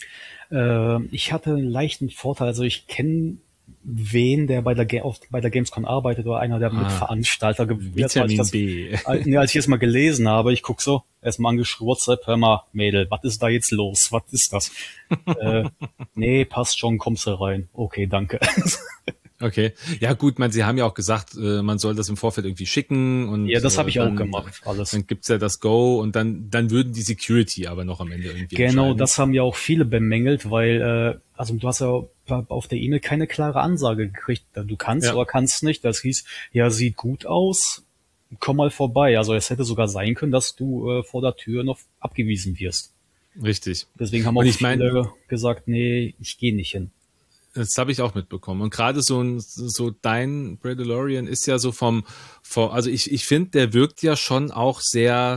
[SPEAKER 1] Äh, ich hatte einen leichten Vorteil. Also ich kenne wen, der bei der, Ga- auf, bei der Gamescom arbeitet oder einer der
[SPEAKER 2] Ah,
[SPEAKER 1] Mitveranstalter gewesen. Als ich
[SPEAKER 2] Vitamin
[SPEAKER 1] das,
[SPEAKER 2] B.
[SPEAKER 1] als, nee, als ich das mal gelesen habe, ich guck so, erstmal angeschrieben, WhatsApp, hör mal, Mädel, was ist da jetzt los? Was ist das? äh, nee, passt schon, kommst du rein. Okay, danke.
[SPEAKER 2] Okay. Ja gut, man, sie haben ja auch gesagt, äh, man soll das im Vorfeld irgendwie schicken und
[SPEAKER 1] Ja, das habe
[SPEAKER 2] äh,
[SPEAKER 1] ich auch
[SPEAKER 2] dann,
[SPEAKER 1] gemacht, alles.
[SPEAKER 2] Dann gibt's ja das Go und dann dann würden die Security aber noch am Ende irgendwie
[SPEAKER 1] Genau,
[SPEAKER 2] entscheiden.
[SPEAKER 1] das haben ja auch viele bemängelt, weil, äh, also du hast ja auf der E-Mail keine klare Ansage gekriegt. Du kannst
[SPEAKER 2] Ja.
[SPEAKER 1] oder kannst nicht. Das hieß, ja, sieht gut aus, komm mal vorbei. Also es hätte sogar sein können, dass du äh, vor der Tür noch abgewiesen wirst.
[SPEAKER 2] Richtig.
[SPEAKER 1] Deswegen haben auch
[SPEAKER 2] Und ich
[SPEAKER 1] viele
[SPEAKER 2] mein-
[SPEAKER 1] gesagt, nee, ich gehe nicht hin.
[SPEAKER 2] Das habe ich auch mitbekommen. Und gerade so ein, so dein Bradalorian ist ja so vom, vom also ich, ich finde, der wirkt ja schon auch sehr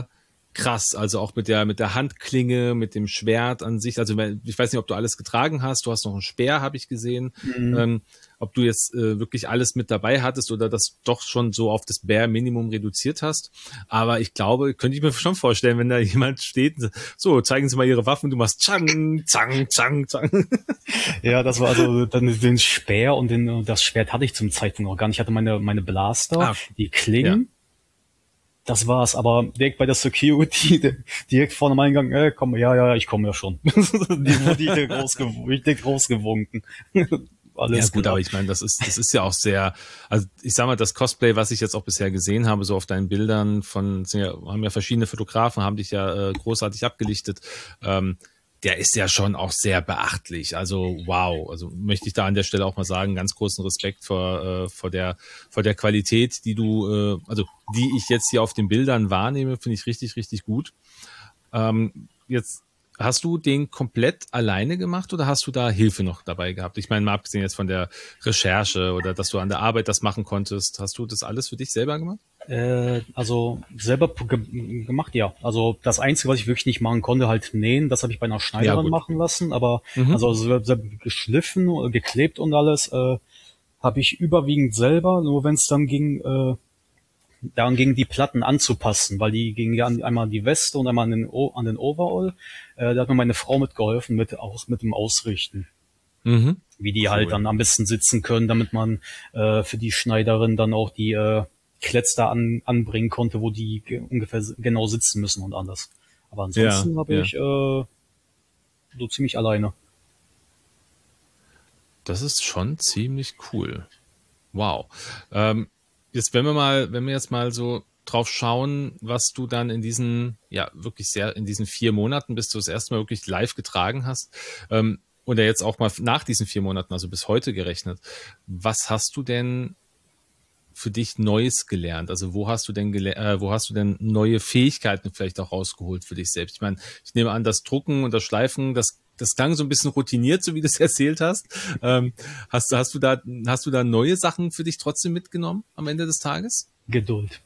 [SPEAKER 2] krass, also auch mit der mit der Handklinge, mit dem Schwert an sich. Also ich weiß nicht, ob du alles getragen hast. Du hast noch einen Speer, habe ich gesehen.
[SPEAKER 1] Mhm.
[SPEAKER 2] Ähm, ob du jetzt äh, wirklich alles mit dabei hattest oder das doch schon so auf das Bare Minimum reduziert hast. Aber ich glaube, könnte ich mir schon vorstellen, wenn da jemand steht, so, zeigen Sie mal Ihre Waffen, du machst Chang, Zang, Zang, Zang.
[SPEAKER 1] Ja, das war also dann den Speer und den, das Schwert hatte ich zum Zeitpunkt noch gar nicht. Ich hatte meine, meine Blaster,
[SPEAKER 2] Ah,
[SPEAKER 1] die Klingen.
[SPEAKER 2] ja.
[SPEAKER 1] Das war's, aber direkt bei der Security, direkt vor dem Eingang, äh, komm, ja, ja, ich komme ja schon. Die wurde ich direkt rausgew- ich direkt rausgewunken. Alles
[SPEAKER 2] Ja gut,
[SPEAKER 1] klar.
[SPEAKER 2] aber ich meine, das ist das ist ja auch sehr, also ich sag mal, das Cosplay, was ich jetzt auch bisher gesehen habe, so auf deinen Bildern von, sind ja, haben ja verschiedene Fotografen, haben dich ja äh, großartig abgelichtet, ähm, der ist ja schon auch sehr beachtlich. Also wow, also möchte ich da an der Stelle auch mal sagen, ganz großen Respekt vor äh, vor der vor der Qualität, die du, äh, also die ich jetzt hier auf den Bildern wahrnehme, finde ich richtig richtig gut. Ähm, jetzt hast du den komplett alleine gemacht oder hast du da Hilfe noch dabei gehabt? Ich meine, mal abgesehen jetzt von der Recherche oder dass du an der Arbeit das machen konntest, hast du das alles für dich selber gemacht?
[SPEAKER 1] Äh, also selber ge gemacht, ja. Also das Einzige, was ich wirklich nicht machen konnte, halt nähen, das habe ich bei einer
[SPEAKER 2] Ja,
[SPEAKER 1] Schneiderin
[SPEAKER 2] gut.
[SPEAKER 1] machen lassen, aber
[SPEAKER 2] Mhm.
[SPEAKER 1] also so, so geschliffen, geklebt und alles, äh, habe ich überwiegend selber, nur wenn es dann ging, äh, daran ging, die Platten anzupassen, weil die gingen ja an, einmal an die Weste und einmal an den, o an den Overall. Äh, da hat mir meine Frau mitgeholfen, mit, auch mit dem Ausrichten,
[SPEAKER 2] Mhm.
[SPEAKER 1] wie die halt
[SPEAKER 2] Cool.
[SPEAKER 1] dann am besten sitzen können, damit man äh, für die Schneiderin dann auch die äh, Klets da an, anbringen konnte, wo die ge ungefähr genau sitzen müssen und alles. Aber
[SPEAKER 2] Ja,
[SPEAKER 1] ansonsten habe
[SPEAKER 2] ja.
[SPEAKER 1] ich äh, so ziemlich alleine.
[SPEAKER 2] Das ist schon ziemlich cool. Wow. Ähm, jetzt, wenn wir mal, wenn wir jetzt mal so drauf schauen, was du dann in diesen, ja, wirklich sehr, in diesen vier Monaten, bis du das erste Mal wirklich live getragen hast, ähm, oder jetzt auch mal nach diesen vier Monaten, also bis heute gerechnet, was hast du denn für dich Neues gelernt? Also wo hast du denn gele äh, wo hast du denn neue Fähigkeiten vielleicht auch rausgeholt für dich selbst? Ich meine, ich nehme an, das Drucken und das Schleifen, das das klang so ein bisschen routiniert, so wie du es erzählt hast. Ähm, hast du hast du da hast du da neue Sachen für dich trotzdem mitgenommen am Ende des Tages?
[SPEAKER 1] Geduld.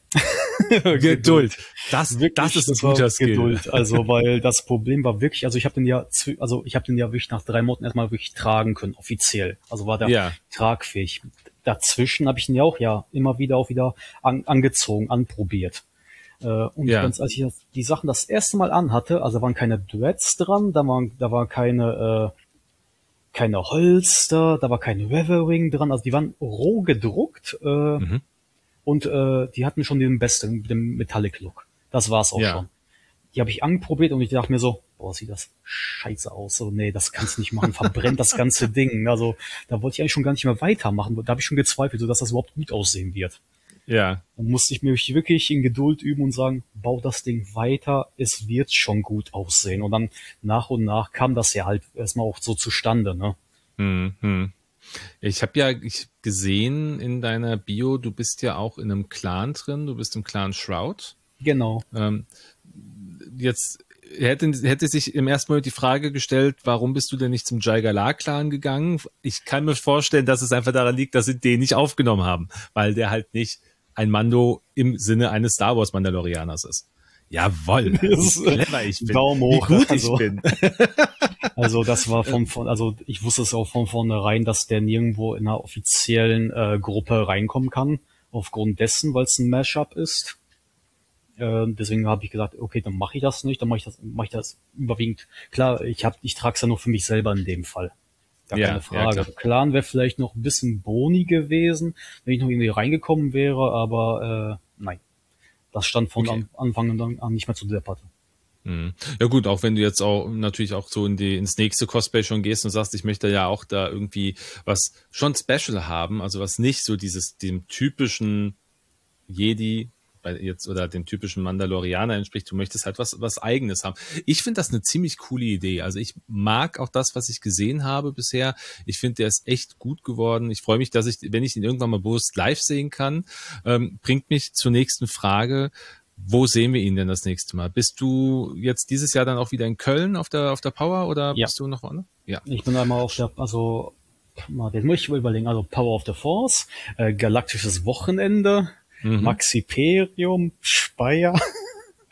[SPEAKER 2] Geduld.
[SPEAKER 1] Geduld.
[SPEAKER 2] Das das
[SPEAKER 1] Wirklich,
[SPEAKER 2] ist ein
[SPEAKER 1] das war
[SPEAKER 2] guter Skill.
[SPEAKER 1] Geduld. Also, weil das Problem war wirklich, also ich habe den ja, zw- also ich habe den ja wirklich nach drei Monaten erstmal wirklich tragen können, offiziell. Also war der
[SPEAKER 2] Ja,
[SPEAKER 1] tragfähig. Dazwischen habe ich ihn ja auch ja immer wieder auch wieder an, angezogen, anprobiert. Äh, und
[SPEAKER 2] ja.
[SPEAKER 1] ganz, als ich das, die Sachen das erste Mal anhatte, also da waren keine Duets dran, da waren, da war keine, äh, keine Holster, da war kein Weathering dran, also die waren roh gedruckt, äh,
[SPEAKER 2] Mhm.
[SPEAKER 1] und äh, die hatten schon den besten, den Metallic Look. Das war's auch
[SPEAKER 2] Ja.
[SPEAKER 1] schon. Die habe ich angeprobiert und ich dachte mir so, boah, sieht das scheiße aus. So, nee, das kannst du nicht machen, verbrennt das ganze Ding. Also da wollte ich eigentlich schon gar nicht mehr weitermachen. Da habe ich schon gezweifelt, so dass das überhaupt gut aussehen wird.
[SPEAKER 2] Ja.
[SPEAKER 1] Dann musste ich mir wirklich in Geduld üben und sagen, bau das Ding weiter, es wird schon gut aussehen. Und dann nach und nach kam das ja halt erstmal auch so zustande, ne?
[SPEAKER 2] Mhm. Ich habe ja ich gesehen in deiner Bio, du bist ja auch in einem Clan drin, du bist im Clan Shroud.
[SPEAKER 1] Genau.
[SPEAKER 2] Ähm, jetzt hätte, hätte sich im ersten Moment die Frage gestellt, warum bist du denn nicht zum Jai-Galar-Clan gegangen? Ich kann mir vorstellen, dass es einfach daran liegt, dass sie den nicht aufgenommen haben, weil der halt nicht ein Mando im Sinne eines Star Wars Mandalorianers ist. Jawoll, wie clever ich bin,
[SPEAKER 1] Daumen
[SPEAKER 2] wie
[SPEAKER 1] hoch.
[SPEAKER 2] gut
[SPEAKER 1] Also,
[SPEAKER 2] ich bin.
[SPEAKER 1] also das war von, von, also ich wusste es auch von vornherein, dass der nirgendwo in einer offiziellen äh, Gruppe reinkommen kann, aufgrund dessen, weil es ein Mashup ist. Äh, deswegen habe ich gesagt, okay, dann mache ich das nicht, dann mache ich das, mache ich das überwiegend. Klar, ich habe, ich trage es ja nur für mich selber in dem Fall. Gar keine
[SPEAKER 2] Ja, ja,
[SPEAKER 1] Frage.
[SPEAKER 2] klar.
[SPEAKER 1] Clan wäre vielleicht noch ein bisschen boni gewesen, wenn ich noch irgendwie reingekommen wäre, aber äh, nein. Das stand von
[SPEAKER 2] Okay.
[SPEAKER 1] an, Anfang an, an nicht mehr zur Debatte.
[SPEAKER 2] Mhm. Ja gut, auch wenn du jetzt auch natürlich auch so in die ins nächste Cosplay schon gehst und sagst, ich möchte ja auch da irgendwie was schon Special haben, also was nicht so dieses dem typischen Jedi bei jetzt oder dem typischen Mandalorianer entspricht, du möchtest halt was was Eigenes haben. Ich finde das eine ziemlich coole Idee. Also ich mag auch das, was ich gesehen habe bisher. Ich finde, der ist echt gut geworden. Ich freue mich, dass ich, wenn ich ihn irgendwann mal bewusst live sehen kann, ähm, bringt mich zur nächsten Frage. Wo sehen wir ihn denn das nächste Mal? Bist du jetzt dieses Jahr dann auch wieder in Köln auf der auf der Power oder
[SPEAKER 1] Ja,
[SPEAKER 2] bist du noch woanders? Ja.
[SPEAKER 1] ich bin einmal auf der, also, mal, jetzt muss ich mal überlegen, also Power of the Force, äh, Galaktisches Wochenende,
[SPEAKER 2] Mhm.
[SPEAKER 1] Maxiperium, Speyer.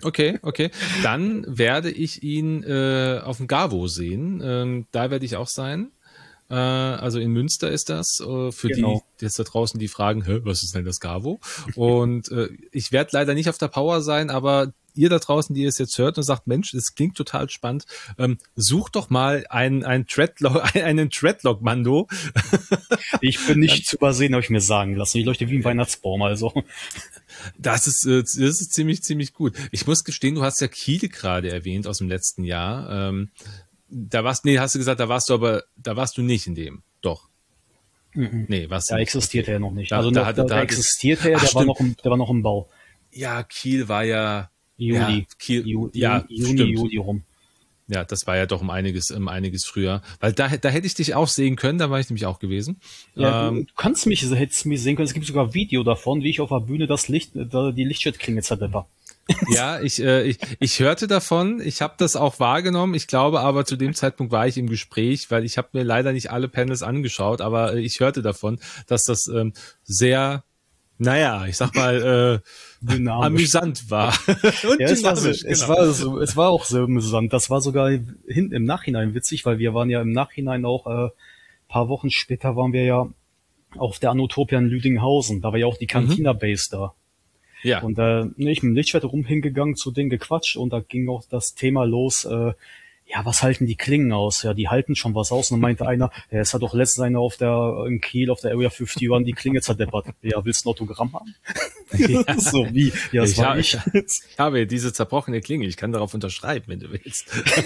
[SPEAKER 2] Okay, okay. Dann werde ich ihn äh, auf dem Gavo sehen. Ähm, da werde ich auch sein. Äh, also in Münster ist das. Äh, für
[SPEAKER 1] Genau.
[SPEAKER 2] die jetzt da draußen, die fragen, hä, was ist denn das Gavo? Und äh, ich werde leider nicht auf der Power sein, aber ihr da draußen, die es jetzt hört und sagt, Mensch, das klingt total spannend, ähm, sucht doch mal einen, einen Treadlock, einen Treadlock-Mando.
[SPEAKER 1] Ich bin nicht zu übersehen, habe ich mir sagen lassen. Ich leuchte wie ein Weihnachtsbaum, also.
[SPEAKER 2] Das ist, äh, das ist ziemlich, ziemlich gut. Ich muss gestehen, du hast ja Kiel gerade erwähnt aus dem letzten Jahr. Ähm, da warst, nee, hast du gesagt, da warst du aber, da warst du nicht in dem. Doch.
[SPEAKER 1] Mhm.
[SPEAKER 2] Nee, was?
[SPEAKER 1] Da existiert er noch nicht.
[SPEAKER 2] Da,
[SPEAKER 1] Also
[SPEAKER 2] da,
[SPEAKER 1] noch,
[SPEAKER 2] hatte,
[SPEAKER 1] da,
[SPEAKER 2] da
[SPEAKER 1] da
[SPEAKER 2] hatte,
[SPEAKER 1] existiert er,
[SPEAKER 2] ach,
[SPEAKER 1] der war
[SPEAKER 2] stimmt.
[SPEAKER 1] noch im, der war noch im Bau.
[SPEAKER 2] Ja, Kiel war ja,
[SPEAKER 1] Juli.
[SPEAKER 2] ja, Kiel,
[SPEAKER 1] Ju,
[SPEAKER 2] ja,
[SPEAKER 1] Juni,
[SPEAKER 2] stimmt.
[SPEAKER 1] Juli rum.
[SPEAKER 2] Ja, das war ja doch um einiges, um einiges früher. Weil da, da hätte ich dich auch sehen können, da war ich nämlich auch gewesen.
[SPEAKER 1] Ja,
[SPEAKER 2] Ähm,
[SPEAKER 1] du, du kannst mich, hättest mich sehen können. Es gibt sogar Video davon, wie ich auf der Bühne das Licht, da, die Lichtschwertklinge zerdepper.
[SPEAKER 2] Ja, ich, äh, ich, ich hörte davon, ich habe das auch wahrgenommen. Ich glaube aber, zu dem Zeitpunkt war ich im Gespräch, weil ich habe mir leider nicht alle Panels angeschaut, aber äh, ich hörte davon, dass das ähm, sehr, naja, ich sag mal, äh, amüsant war. Und
[SPEAKER 1] ja, es war, so,
[SPEAKER 2] dynamisch,
[SPEAKER 1] es,
[SPEAKER 2] genau.
[SPEAKER 1] war so, es war auch so amüsant. Das war sogar hinten im Nachhinein witzig, weil wir waren ja im Nachhinein auch, äh, paar Wochen später waren wir ja auf der Anotopia in Lüdinghausen. Da war ja auch die Cantina Base da.
[SPEAKER 2] Ja.
[SPEAKER 1] Und äh, ich mit dem Lichtschwert rum hingegangen, zu denen gequatscht und da ging auch das Thema los, äh, ja, was halten die Klingen aus? Ja, die halten schon was aus. Und dann meinte einer, ja, es hat doch letztens einer auf der, in Kiel, auf der Area einundfünfzig die Klinge zerdeppert. Ja, willst du ein Autogramm haben?
[SPEAKER 2] Ja.
[SPEAKER 1] So wie, ja, das
[SPEAKER 2] ich,
[SPEAKER 1] war
[SPEAKER 2] habe,
[SPEAKER 1] ich.
[SPEAKER 2] ich habe diese zerbrochene Klinge, ich kann darauf unterschreiben, wenn du willst.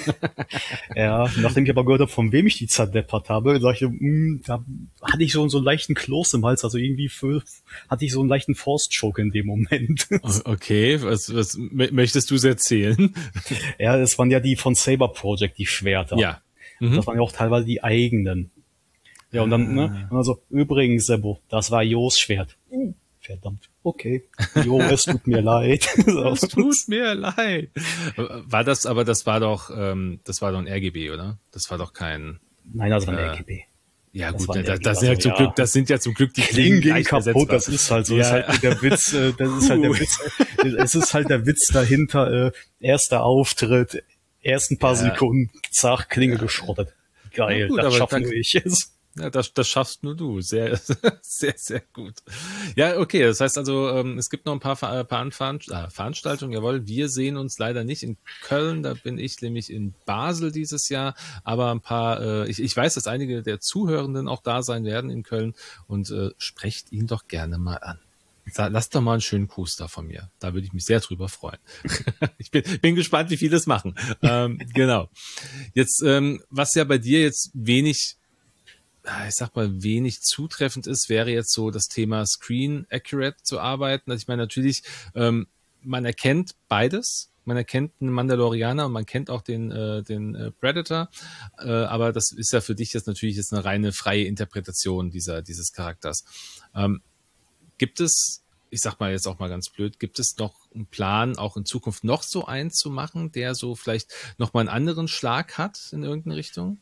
[SPEAKER 1] Ja, nachdem ich aber gehört habe, von wem ich die zerdeppert habe, sag ich, mh, da hatte ich schon so einen leichten Kloß im Hals, also irgendwie für, hatte ich so einen leichten Force-Choke in dem Moment.
[SPEAKER 2] Okay, was, was möchtest du erzählen?
[SPEAKER 1] Ja, es waren ja die von Saber Project, die Schwerter.
[SPEAKER 2] Ja. Mhm.
[SPEAKER 1] Das waren ja auch teilweise die eigenen. Ja, und dann, ne, und also, übrigens, Sebo, das war Jos Schwert. Uh, verdammt, okay. Jo, es tut mir leid.
[SPEAKER 2] Es tut mir leid. War das, aber das war doch, ähm, das war doch ein R G B, oder? Das war doch kein...
[SPEAKER 1] Nein, das war ein
[SPEAKER 2] äh,
[SPEAKER 1] R G B.
[SPEAKER 2] Ja
[SPEAKER 1] Das
[SPEAKER 2] gut,
[SPEAKER 1] war ein
[SPEAKER 2] das,
[SPEAKER 1] R G B,
[SPEAKER 2] das, sind ja
[SPEAKER 1] also,
[SPEAKER 2] zum
[SPEAKER 1] ja.
[SPEAKER 2] Glück, das sind ja zum Glück die
[SPEAKER 1] Klingen gehen
[SPEAKER 2] leicht
[SPEAKER 1] kaputt,
[SPEAKER 2] ersetzbar.
[SPEAKER 1] das ist halt so.
[SPEAKER 2] Ja.
[SPEAKER 1] Das ist halt der Witz, äh, das ist halt der Witz, es ist halt der Witz dahinter, äh, erster Auftritt, ersten paar
[SPEAKER 2] Ja.
[SPEAKER 1] Sekunden, zack, Klinge geschrottet. Geil,
[SPEAKER 2] Ja, gut,
[SPEAKER 1] das
[SPEAKER 2] aber
[SPEAKER 1] schaffen
[SPEAKER 2] da-
[SPEAKER 1] nur ich es.
[SPEAKER 2] Ja, das, das schaffst nur du. Sehr, sehr, sehr gut. Ja, okay. Das heißt also, ähm, es gibt noch ein paar, Ver- äh, paar Anveran- äh, Veranstaltungen. Jawohl, wir sehen uns leider nicht in Köln. Da bin ich nämlich in Basel dieses Jahr. Aber ein paar, äh, ich, ich weiß, dass einige der Zuhörenden auch da sein werden in Köln. Und äh, sprecht ihn doch gerne mal an. Sa- Lasst doch mal einen schönen Gruß da von mir. Da würde ich mich sehr drüber freuen. Ich bin, bin gespannt, wie viele es machen. Ähm, genau. Jetzt, ähm, was ja bei dir jetzt wenig, ich sag mal, wenig zutreffend ist, wäre jetzt so das Thema Screen Accurate zu arbeiten. Also ich meine, natürlich, ähm, man erkennt beides. Man erkennt einen Mandalorianer und man kennt auch den, äh, den äh, Predator. Äh, aber das ist ja für dich jetzt natürlich jetzt eine reine freie Interpretation dieser, dieses Charakters. Ähm, gibt es, ich sag mal jetzt auch mal ganz blöd, gibt es noch einen Plan, auch in Zukunft noch so einen zu machen, der so vielleicht noch mal einen anderen Schlag hat in irgendeine Richtung?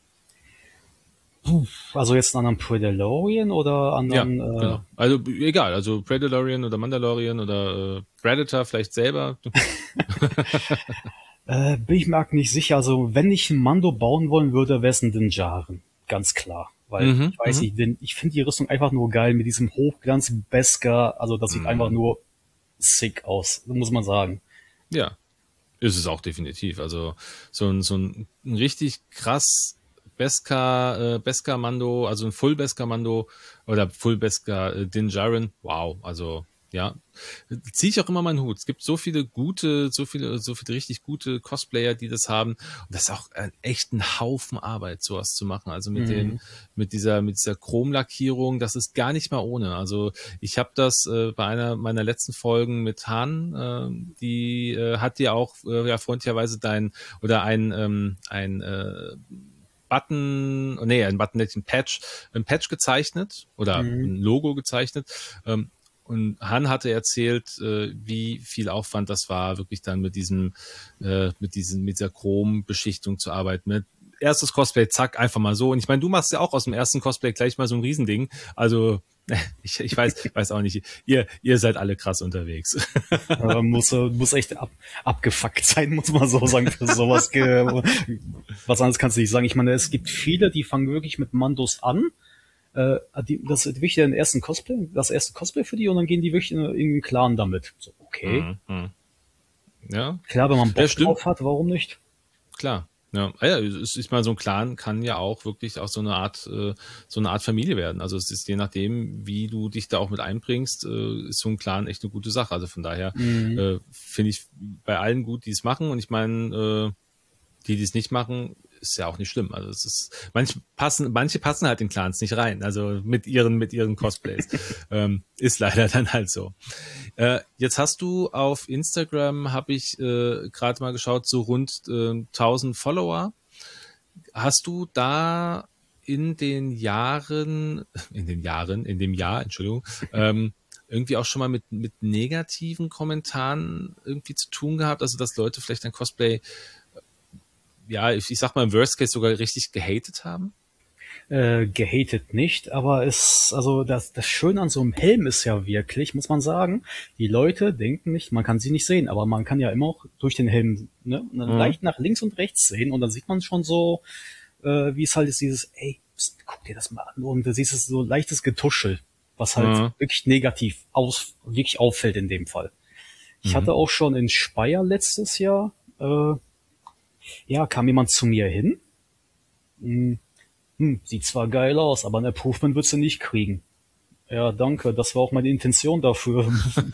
[SPEAKER 1] Also jetzt einen anderen Predalorian oder anderen,
[SPEAKER 2] Ja, genau. Also egal, also Predatorian oder Mandalorian oder äh, Predator vielleicht selber.
[SPEAKER 1] äh, äh, bin ich mir arg nicht sicher. Also wenn ich einen Mando bauen wollen würde, wäre es ein Din Djarin. Ganz klar. Weil,
[SPEAKER 2] Mhm,
[SPEAKER 1] ich weiß
[SPEAKER 2] mhm.
[SPEAKER 1] nicht, denn ich finde die Rüstung einfach nur geil mit diesem Hochglanz Beskar. Also das sieht
[SPEAKER 2] Mhm.
[SPEAKER 1] einfach nur sick aus, muss man sagen.
[SPEAKER 2] Ja, ist es auch definitiv. Also so ein, so ein, ein richtig krass Beskar, äh, Beskar-Mando, also ein Full-Beskar-Mando oder Full-Beskar äh, Din Djarin, wow, also ja, ziehe ich auch immer meinen Hut. Es gibt so viele gute, so viele, so viele richtig gute Cosplayer, die das haben. Und das ist auch ein echten Haufen Arbeit, sowas zu machen. Also mit
[SPEAKER 1] Mhm.
[SPEAKER 2] dem, mit dieser, mit dieser Chromlackierung, das ist gar nicht mal ohne. Also ich habe das äh, bei einer meiner letzten Folgen mit Han, äh, die äh, hat dir auch äh, ja freundlicherweise dein oder ein ähm, ein äh, Button, nee, ein Button, nicht ein Patch, ein Patch gezeichnet oder
[SPEAKER 1] Mhm.
[SPEAKER 2] ein Logo gezeichnet. Ähm, und Han hatte erzählt, äh, wie viel Aufwand das war, wirklich dann mit diesem, äh, mit diesem, mit dieser Chrom-Beschichtung zu arbeiten. Mit erstes Cosplay, zack, einfach mal so. Und ich meine, du machst ja auch aus dem ersten Cosplay gleich mal so ein Riesending. Also Ich, ich weiß, weiß auch nicht. Ihr, ihr seid alle krass unterwegs.
[SPEAKER 1] Ja, muss, muss echt ab, abgefuckt sein, muss man so sagen, für sowas. Was anderes kannst du nicht sagen. Ich meine, es gibt viele, die fangen wirklich mit Mandos an. Äh, die, das ist wirklich den ersten Cosplay, das erste Cosplay für die und dann gehen die wirklich in, in den Clan damit. So, okay.
[SPEAKER 2] Mhm. Ja.
[SPEAKER 1] Klar, wenn man Bock
[SPEAKER 2] ja,
[SPEAKER 1] drauf hat, warum nicht?
[SPEAKER 2] Klar. Ja, ja, es ist mal so ein Clan kann ja auch wirklich auch so eine Art äh, so eine Art Familie werden. Also es ist je nachdem, wie du dich da auch mit einbringst, äh, ist so ein Clan echt eine gute Sache. Also von daher mhm. äh, finde ich bei allen gut, die es machen. Und ich meine, äh, die, die es nicht machen, ist ja auch nicht schlimm. Also es ist manche passen, manche passen halt in Clans nicht rein. Also mit ihren mit ihren Cosplays ähm, ist leider dann halt so. Äh, jetzt hast du auf Instagram, habe ich äh, gerade mal geschaut, so rund äh, tausend Follower. Hast du da in den Jahren, in den Jahren, in dem Jahr, Entschuldigung, ähm, irgendwie auch schon mal mit mit negativen Kommentaren irgendwie zu tun gehabt? Also dass Leute vielleicht ein Cosplay ja, ich, ich sag mal im Worst Case sogar richtig gehatet haben?
[SPEAKER 1] Äh, gehatet nicht, aber es, also das, das Schöne an so einem Helm ist ja wirklich, muss man sagen, die Leute denken nicht, man kann sie nicht sehen, aber man kann ja immer auch durch den Helm ne, mhm. leicht nach links und rechts sehen und dann sieht man schon so, äh, wie es halt ist, dieses, ey, pst, guck dir das mal an und da siehst du so leichtes Getuschel, was halt mhm. wirklich negativ aus, wirklich auffällt in dem Fall. Ich mhm. hatte auch schon in Speyer letztes Jahr, äh, ja, kam jemand zu mir hin. Hm, hm, sieht zwar geil aus, aber ein Approvement würdest du nicht kriegen. Ja, danke, das war auch meine Intention dafür.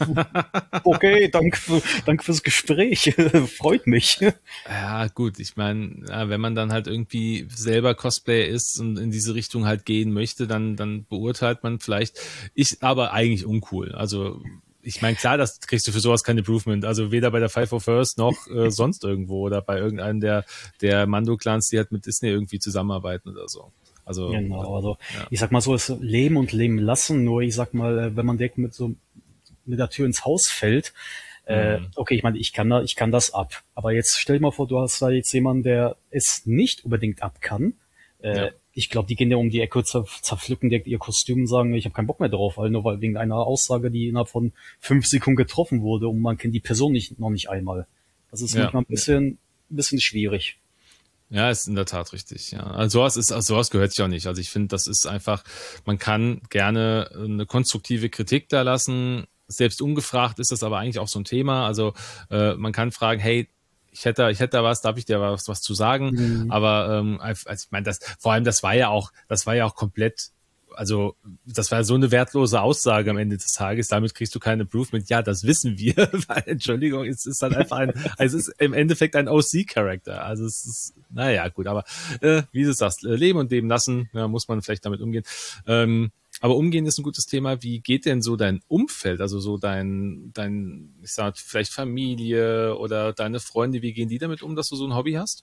[SPEAKER 1] Okay, danke, für, danke fürs Gespräch, freut mich.
[SPEAKER 2] Ja, gut, ich meine, ja, wenn man dann halt irgendwie selber Cosplayer ist und in diese Richtung halt gehen möchte, dann, dann beurteilt man vielleicht, ist aber eigentlich uncool. Also ich meine, klar, das kriegst du für sowas kein Improvement. Also weder bei der Five oh First noch äh, sonst irgendwo oder bei irgendeinem der, der Mando-Clans, die halt mit Disney irgendwie zusammenarbeiten oder so. Also,
[SPEAKER 1] genau, also ja. Ich sag mal so, es leben und leben lassen, nur ich sag mal, wenn man direkt mit so mit der Tür ins Haus fällt, mhm. äh, okay, ich meine, ich kann da, ich kann das ab. Aber jetzt stell dir mal vor, du hast da jetzt jemanden, der es nicht unbedingt ab kann. Äh, ja. Ich glaube, die gehen ja um die Ecke, zerpflücken direkt ihr Kostüm und sagen, ich habe keinen Bock mehr drauf, weil nur weil wegen einer Aussage, die innerhalb von fünf Sekunden getroffen wurde und man kennt die Person nicht noch nicht einmal. Das ist ja. manchmal ein bisschen, ein bisschen schwierig.
[SPEAKER 2] Ja, ist in der Tat richtig. Ja, also sowas ist, also sowas gehört sich auch nicht. Also ich finde, das ist einfach, man kann gerne eine konstruktive Kritik da lassen. Selbst ungefragt ist das aber eigentlich auch so ein Thema. Also äh, man kann fragen, hey, ich hätte, ich hätte da was, darf ich dir was, was zu sagen? Mhm. Aber ähm, also ich meine, das, vor allem, das war ja auch, das war ja auch komplett, also das war so eine wertlose Aussage am Ende des Tages. Damit kriegst du kein Improvement. Ja, das wissen wir. Weil, Entschuldigung, es ist dann einfach ein, es ist im Endeffekt ein O C-Charakter. Also es ist, naja, gut, aber äh, wie du sagst, leben und leben lassen, ja, muss man vielleicht damit umgehen. Ähm, Aber umgehen ist ein gutes Thema. Wie geht denn so dein Umfeld, also so dein, dein, ich sag vielleicht Familie oder deine Freunde, wie gehen die damit um, dass du so ein Hobby hast?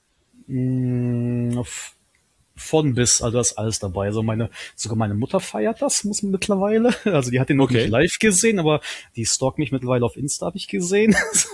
[SPEAKER 1] Mm, von bis, also da ist alles dabei. Also meine, sogar meine Mutter feiert das, muss man mittlerweile. Also die hat den noch okay. nicht live gesehen, aber die stalkt mich mittlerweile auf Insta, habe ich gesehen.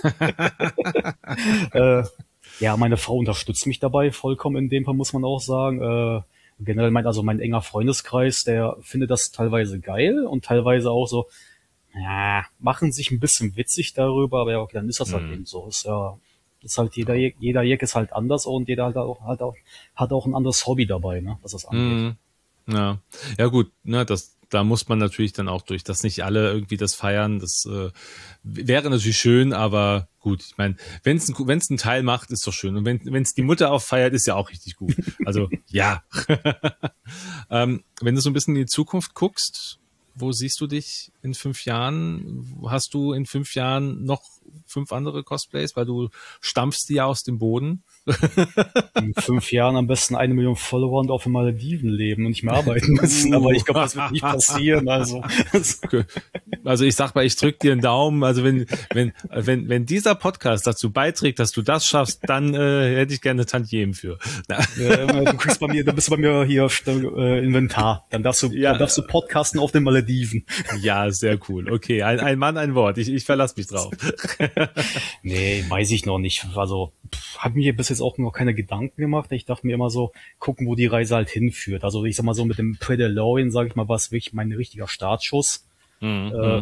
[SPEAKER 1] äh, ja, meine Frau unterstützt mich dabei vollkommen in dem Fall, muss man auch sagen. Äh, Generell mein, also mein enger Freundeskreis, der findet das teilweise geil und teilweise auch so, ja, machen sich ein bisschen witzig darüber, aber ja, okay, dann ist das halt mhm. eben so. Ist ja, ist halt jeder, jeder Jack ist halt anders und jeder halt auch, halt auch, hat auch ein anderes Hobby dabei, ne, was das angeht.
[SPEAKER 2] Mhm. Ja, ja gut, ne, das, da muss man natürlich dann auch durch, dass nicht alle irgendwie das feiern, das äh, wäre natürlich schön, aber gut, ich meine, wenn es ein, wenn's ein Teil macht, ist doch schön. Und wenn es die Mutter auch feiert, ist ja auch richtig gut. Also ja. ähm, wenn du so ein bisschen in die Zukunft guckst, wo siehst du dich in fünf Jahren? Hast du in fünf Jahren noch fünf andere Cosplays, weil du stampfst die ja aus dem Boden?
[SPEAKER 1] In fünf Jahren am besten eine Million Follower und auf den Malediven leben und nicht mehr arbeiten müssen, aber ich glaube, das wird nicht passieren. Also,
[SPEAKER 2] also ich sag mal, ich drück dir einen Daumen. Also wenn wenn wenn wenn dieser Podcast dazu beiträgt, dass du das schaffst, dann äh, hätte ich gerne Tantiemen für.
[SPEAKER 1] Ja, du kriegst bei mir, dann bist du bei mir hier äh, Inventar. Dann darfst du, ja. dann darfst du podcasten auf den Malediven.
[SPEAKER 2] Ja, sehr cool. Okay, ein, ein Mann, ein Wort. Ich, ich verlasse mich drauf.
[SPEAKER 1] Nee, weiß ich noch nicht. Also pff. habe mir bis jetzt auch noch keine Gedanken gemacht. Ich dachte mir immer so, gucken, wo die Reise halt hinführt. Also ich sag mal so, mit dem Predalorian, sage ich mal, war es wirklich mein richtiger Startschuss.
[SPEAKER 2] Mhm.
[SPEAKER 1] Äh,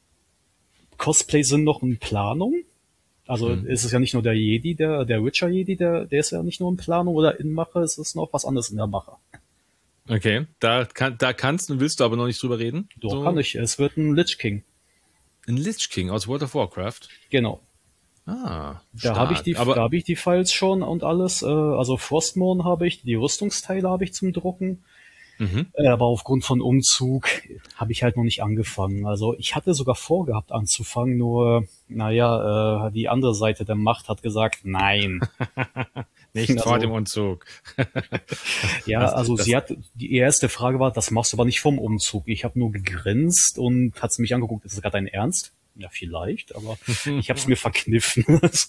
[SPEAKER 1] Cosplay sind noch in Planung. Also
[SPEAKER 2] Mhm.
[SPEAKER 1] ist es ja nicht nur der Jedi, der, der Witcher Jedi, der, der ist ja nicht nur in Planung oder in Mache, es ist noch was anderes in der Mache.
[SPEAKER 2] Okay, da, kann, da kannst und willst du aber noch nicht drüber reden?
[SPEAKER 1] Doch,
[SPEAKER 2] so.
[SPEAKER 1] kann ich. Es wird ein Lich King.
[SPEAKER 2] Ein Lich King aus World of Warcraft?
[SPEAKER 1] Genau.
[SPEAKER 2] Ah,
[SPEAKER 1] Da habe ich die,
[SPEAKER 2] aber
[SPEAKER 1] da habe ich die Files schon und alles. Äh, also Frostmourne habe ich, die Rüstungsteile habe ich zum Drucken.
[SPEAKER 2] mhm.
[SPEAKER 1] Äh, aber aufgrund von Umzug habe ich halt noch nicht angefangen. Also ich hatte sogar vorgehabt anzufangen, nur naja, äh, die andere Seite der Macht hat gesagt, nein.
[SPEAKER 2] Nicht
[SPEAKER 1] Also,
[SPEAKER 2] vor dem Umzug.
[SPEAKER 1] ja,
[SPEAKER 2] das,
[SPEAKER 1] also
[SPEAKER 2] das,
[SPEAKER 1] sie hat, die erste Frage war, das machst du aber nicht vom Umzug. Ich habe nur gegrinst und hat sie mich angeguckt, ist das gerade dein Ernst? Ja, vielleicht, aber ich habe es mir verkniffen.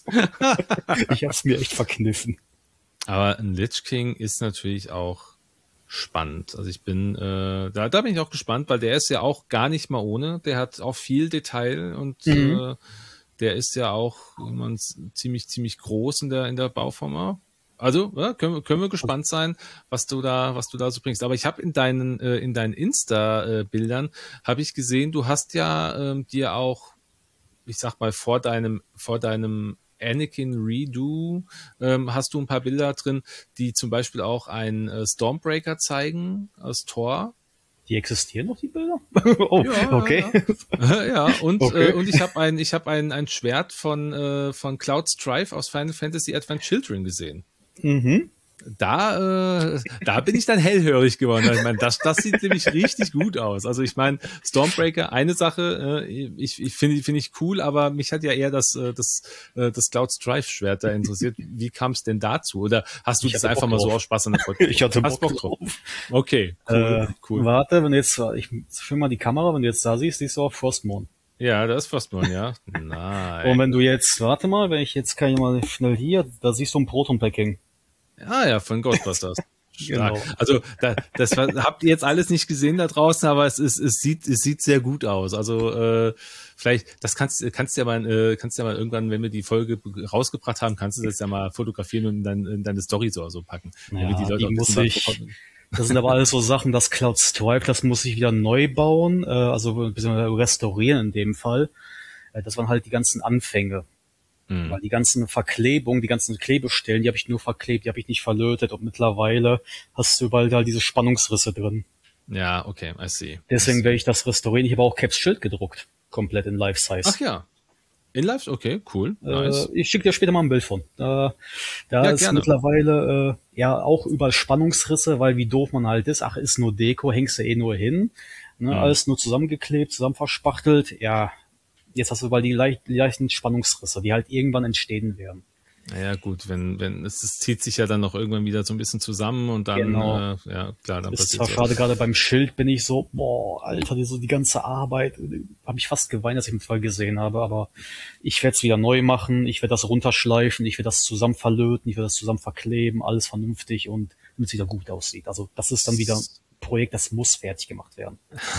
[SPEAKER 1] Ich habe es mir echt verkniffen.
[SPEAKER 2] Aber ein Lich King ist natürlich auch spannend. Also ich bin, äh, da, da bin ich auch gespannt, weil der ist ja auch gar nicht mal ohne. Der hat auch viel Detail und
[SPEAKER 1] Mhm.
[SPEAKER 2] äh, der ist ja auch man, ziemlich, ziemlich groß in der, in der Bauform. Also ja, können, wir, können wir gespannt sein, was du da, was du da so bringst. Aber ich habe in deinen, äh, in deinen Insta-Bildern habe ich gesehen, du hast ja ähm, dir auch, ich sag mal, vor deinem, vor deinem Anakin Redo ähm, hast du ein paar Bilder drin, die zum Beispiel auch einen äh, Stormbreaker zeigen aus Thor.
[SPEAKER 1] Die existieren noch, die Bilder? Oh,
[SPEAKER 2] Ja,
[SPEAKER 1] okay.
[SPEAKER 2] Ja, ja. Und,
[SPEAKER 1] Okay.
[SPEAKER 2] äh, und ich habe ein, ich hab ein, ein Schwert von, äh, von Cloud Strife aus Final Fantasy Advent Children gesehen.
[SPEAKER 1] Mhm.
[SPEAKER 2] Da, äh, da bin ich dann hellhörig geworden. Ich meine, das, das sieht nämlich richtig gut aus. Also ich meine, Stormbreaker, eine Sache, äh, ich, ich finde finde ich cool, aber mich hat ja eher das, äh, das, äh, das Cloud Strife Schwert da interessiert. Wie kam es denn dazu? Oder hast du
[SPEAKER 1] Ich
[SPEAKER 2] das
[SPEAKER 1] hatte
[SPEAKER 2] einfach
[SPEAKER 1] Bock
[SPEAKER 2] mal so
[SPEAKER 1] drauf.
[SPEAKER 2] aus Spaß an der Podcast?
[SPEAKER 1] Ich hatte
[SPEAKER 2] Hast
[SPEAKER 1] Bock drauf.
[SPEAKER 2] Okay, cool,
[SPEAKER 1] Äh,
[SPEAKER 2] cool.
[SPEAKER 1] Warte, wenn du jetzt, ich film mal die Kamera, wenn du jetzt da siehst, siehst du auch Frostmourne.
[SPEAKER 2] Ja, das ist Frostmourne, ja. Nein.
[SPEAKER 1] Und wenn du jetzt, warte mal, wenn ich jetzt kann ich mal schnell hier, da siehst du ein Proton-Packing.
[SPEAKER 2] Ah ja, von Ghostbusters. Stark.
[SPEAKER 1] Genau.
[SPEAKER 2] Also da, das habt ihr jetzt alles nicht gesehen da draußen, aber es ist, es sieht, es sieht sehr gut aus. Also äh, vielleicht, das kannst, kannst du ja mal, äh, kannst du ja mal irgendwann, wenn wir die Folge rausgebracht haben, kannst du das ja mal fotografieren und dann in deine Story so, so packen.
[SPEAKER 1] Ja,
[SPEAKER 2] die, Leute
[SPEAKER 1] die muss
[SPEAKER 2] wissen,
[SPEAKER 1] ich, das sind aber alles so Sachen, das Cloud Stripe, das muss ich wieder neu bauen, äh, also beziehungsweise restaurieren in dem Fall. Äh, das waren halt die ganzen Anfänge.
[SPEAKER 2] Hm.
[SPEAKER 1] Weil die ganzen Verklebungen, die ganzen Klebestellen, die habe ich nur verklebt, die habe ich nicht verlötet und mittlerweile hast du überall da diese Spannungsrisse drin.
[SPEAKER 2] Ja, okay, I see.
[SPEAKER 1] Deswegen
[SPEAKER 2] I see.
[SPEAKER 1] werde ich das restaurieren. Ich habe auch Caps Schild gedruckt. Komplett in Life-Size.
[SPEAKER 2] Ach ja. In Live? Okay, cool. Nice.
[SPEAKER 1] Äh, ich schicke dir später mal ein Bild von. Da, da
[SPEAKER 2] Ja,
[SPEAKER 1] ist
[SPEAKER 2] gerne.
[SPEAKER 1] mittlerweile äh, ja auch überall Spannungsrisse, weil wie doof man halt ist. Ach, ist nur Deko, hängst du eh nur hin. Ne,
[SPEAKER 2] Hm.
[SPEAKER 1] Alles nur zusammengeklebt, zusammen verspachtelt. Ja, jetzt hast du überall die, leicht, die leichten Spannungsrisse, die halt irgendwann entstehen werden.
[SPEAKER 2] Naja, gut, wenn, wenn, es, es zieht sich ja dann noch irgendwann wieder so ein bisschen zusammen und dann,
[SPEAKER 1] Genau.
[SPEAKER 2] äh, ja, klar, dann
[SPEAKER 1] Ist
[SPEAKER 2] passiert
[SPEAKER 1] zwar schade, gerade beim Schild bin ich so, boah, Alter, die, so die ganze Arbeit, habe ich fast geweint, als ich den Fall gesehen habe, aber ich werde es wieder neu machen, ich werde das runterschleifen, ich werde das zusammen verlöten, ich werde das zusammen verkleben, alles vernünftig und damit es wieder gut aussieht. Also das ist dann wieder ein Projekt, das muss fertig gemacht werden.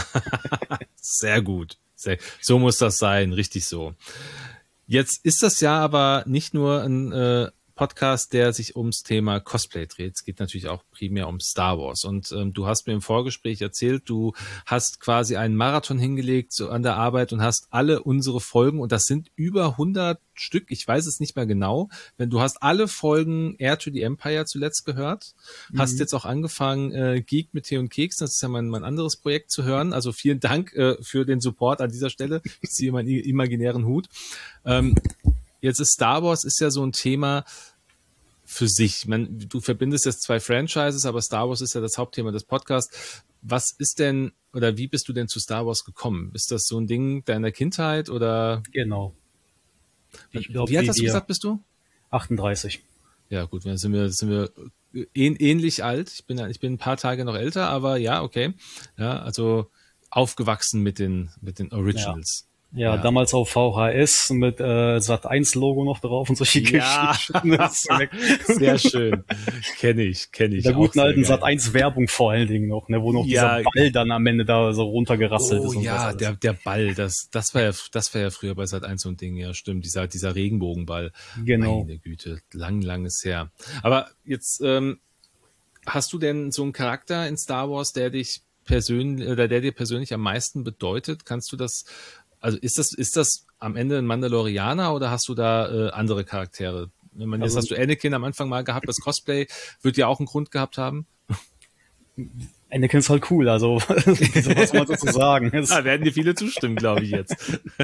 [SPEAKER 2] Sehr gut. Sehr, so muss das sein, richtig so. Jetzt ist das ja aber nicht nur ein äh, Podcast, der sich ums Thema Cosplay dreht. Es geht natürlich auch primär um Star Wars. Und ähm, du hast mir im Vorgespräch erzählt, du hast quasi einen Marathon hingelegt so an der Arbeit und hast alle unsere Folgen, und das sind über hundert Stück, ich weiß es nicht mehr genau, wenn du hast alle Folgen Heir to the Empire zuletzt gehört, mhm. hast jetzt auch angefangen, äh, Geek mit Tee und Keks, das ist ja mein, mein anderes Projekt, zu hören. Also vielen Dank äh, für den Support an dieser Stelle. Ich ziehe meinen imaginären Hut. Ähm, Jetzt ist Star Wars ist ja so ein Thema für sich. Ich meine, du verbindest jetzt zwei Franchises, aber Star Wars ist ja das Hauptthema des Podcasts. Was ist denn, oder wie bist du denn zu Star Wars gekommen? Ist das so ein Ding deiner Kindheit oder?
[SPEAKER 1] Genau.
[SPEAKER 2] Ich glaub, wie alt hast du gesagt, bist du?
[SPEAKER 1] achtunddreißig.
[SPEAKER 2] Ja, gut, dann sind wir, sind wir ähnlich alt. Ich bin, ich bin ein paar Tage noch älter, aber ja, okay. Ja, also aufgewachsen mit den, mit den Originals.
[SPEAKER 1] Ja,
[SPEAKER 2] Ja.
[SPEAKER 1] damals auf V H S mit äh, Sat eins Logo noch drauf und solche
[SPEAKER 2] Ja,
[SPEAKER 1] Geschichten. Das ist weg.
[SPEAKER 2] sehr schön. Kenne ich, kenne
[SPEAKER 1] Mit
[SPEAKER 2] ich
[SPEAKER 1] der
[SPEAKER 2] auch
[SPEAKER 1] guten
[SPEAKER 2] sehr
[SPEAKER 1] alten
[SPEAKER 2] geil.
[SPEAKER 1] Sat eins Werbung vor allen Dingen noch, ne, wo noch dieser
[SPEAKER 2] Ja,
[SPEAKER 1] Ball dann am Ende da so runtergerasselt
[SPEAKER 2] oh
[SPEAKER 1] ist und was
[SPEAKER 2] ja,
[SPEAKER 1] alles.
[SPEAKER 2] der, der Ball, das, das war ja, das war ja früher bei Sat eins so ein Ding, ja, stimmt, dieser, dieser Regenbogenball.
[SPEAKER 1] Genau.
[SPEAKER 2] Meine Güte, lang, lang ist her. Aber jetzt, ähm, hast du denn so einen Charakter in Star Wars, der dich persönlich, oder der dir persönlich am meisten bedeutet? Kannst du das, also ist das, ist das am Ende ein Mandalorianer oder hast du da äh, andere Charaktere? Wenn man, jetzt
[SPEAKER 1] Also
[SPEAKER 2] hast du Anakin am Anfang mal gehabt, das Cosplay wird ja auch einen Grund gehabt haben.
[SPEAKER 1] Anakin ist halt cool, also was soll man dazu sagen? Es,
[SPEAKER 2] Da werden dir viele zustimmen, glaube ich jetzt.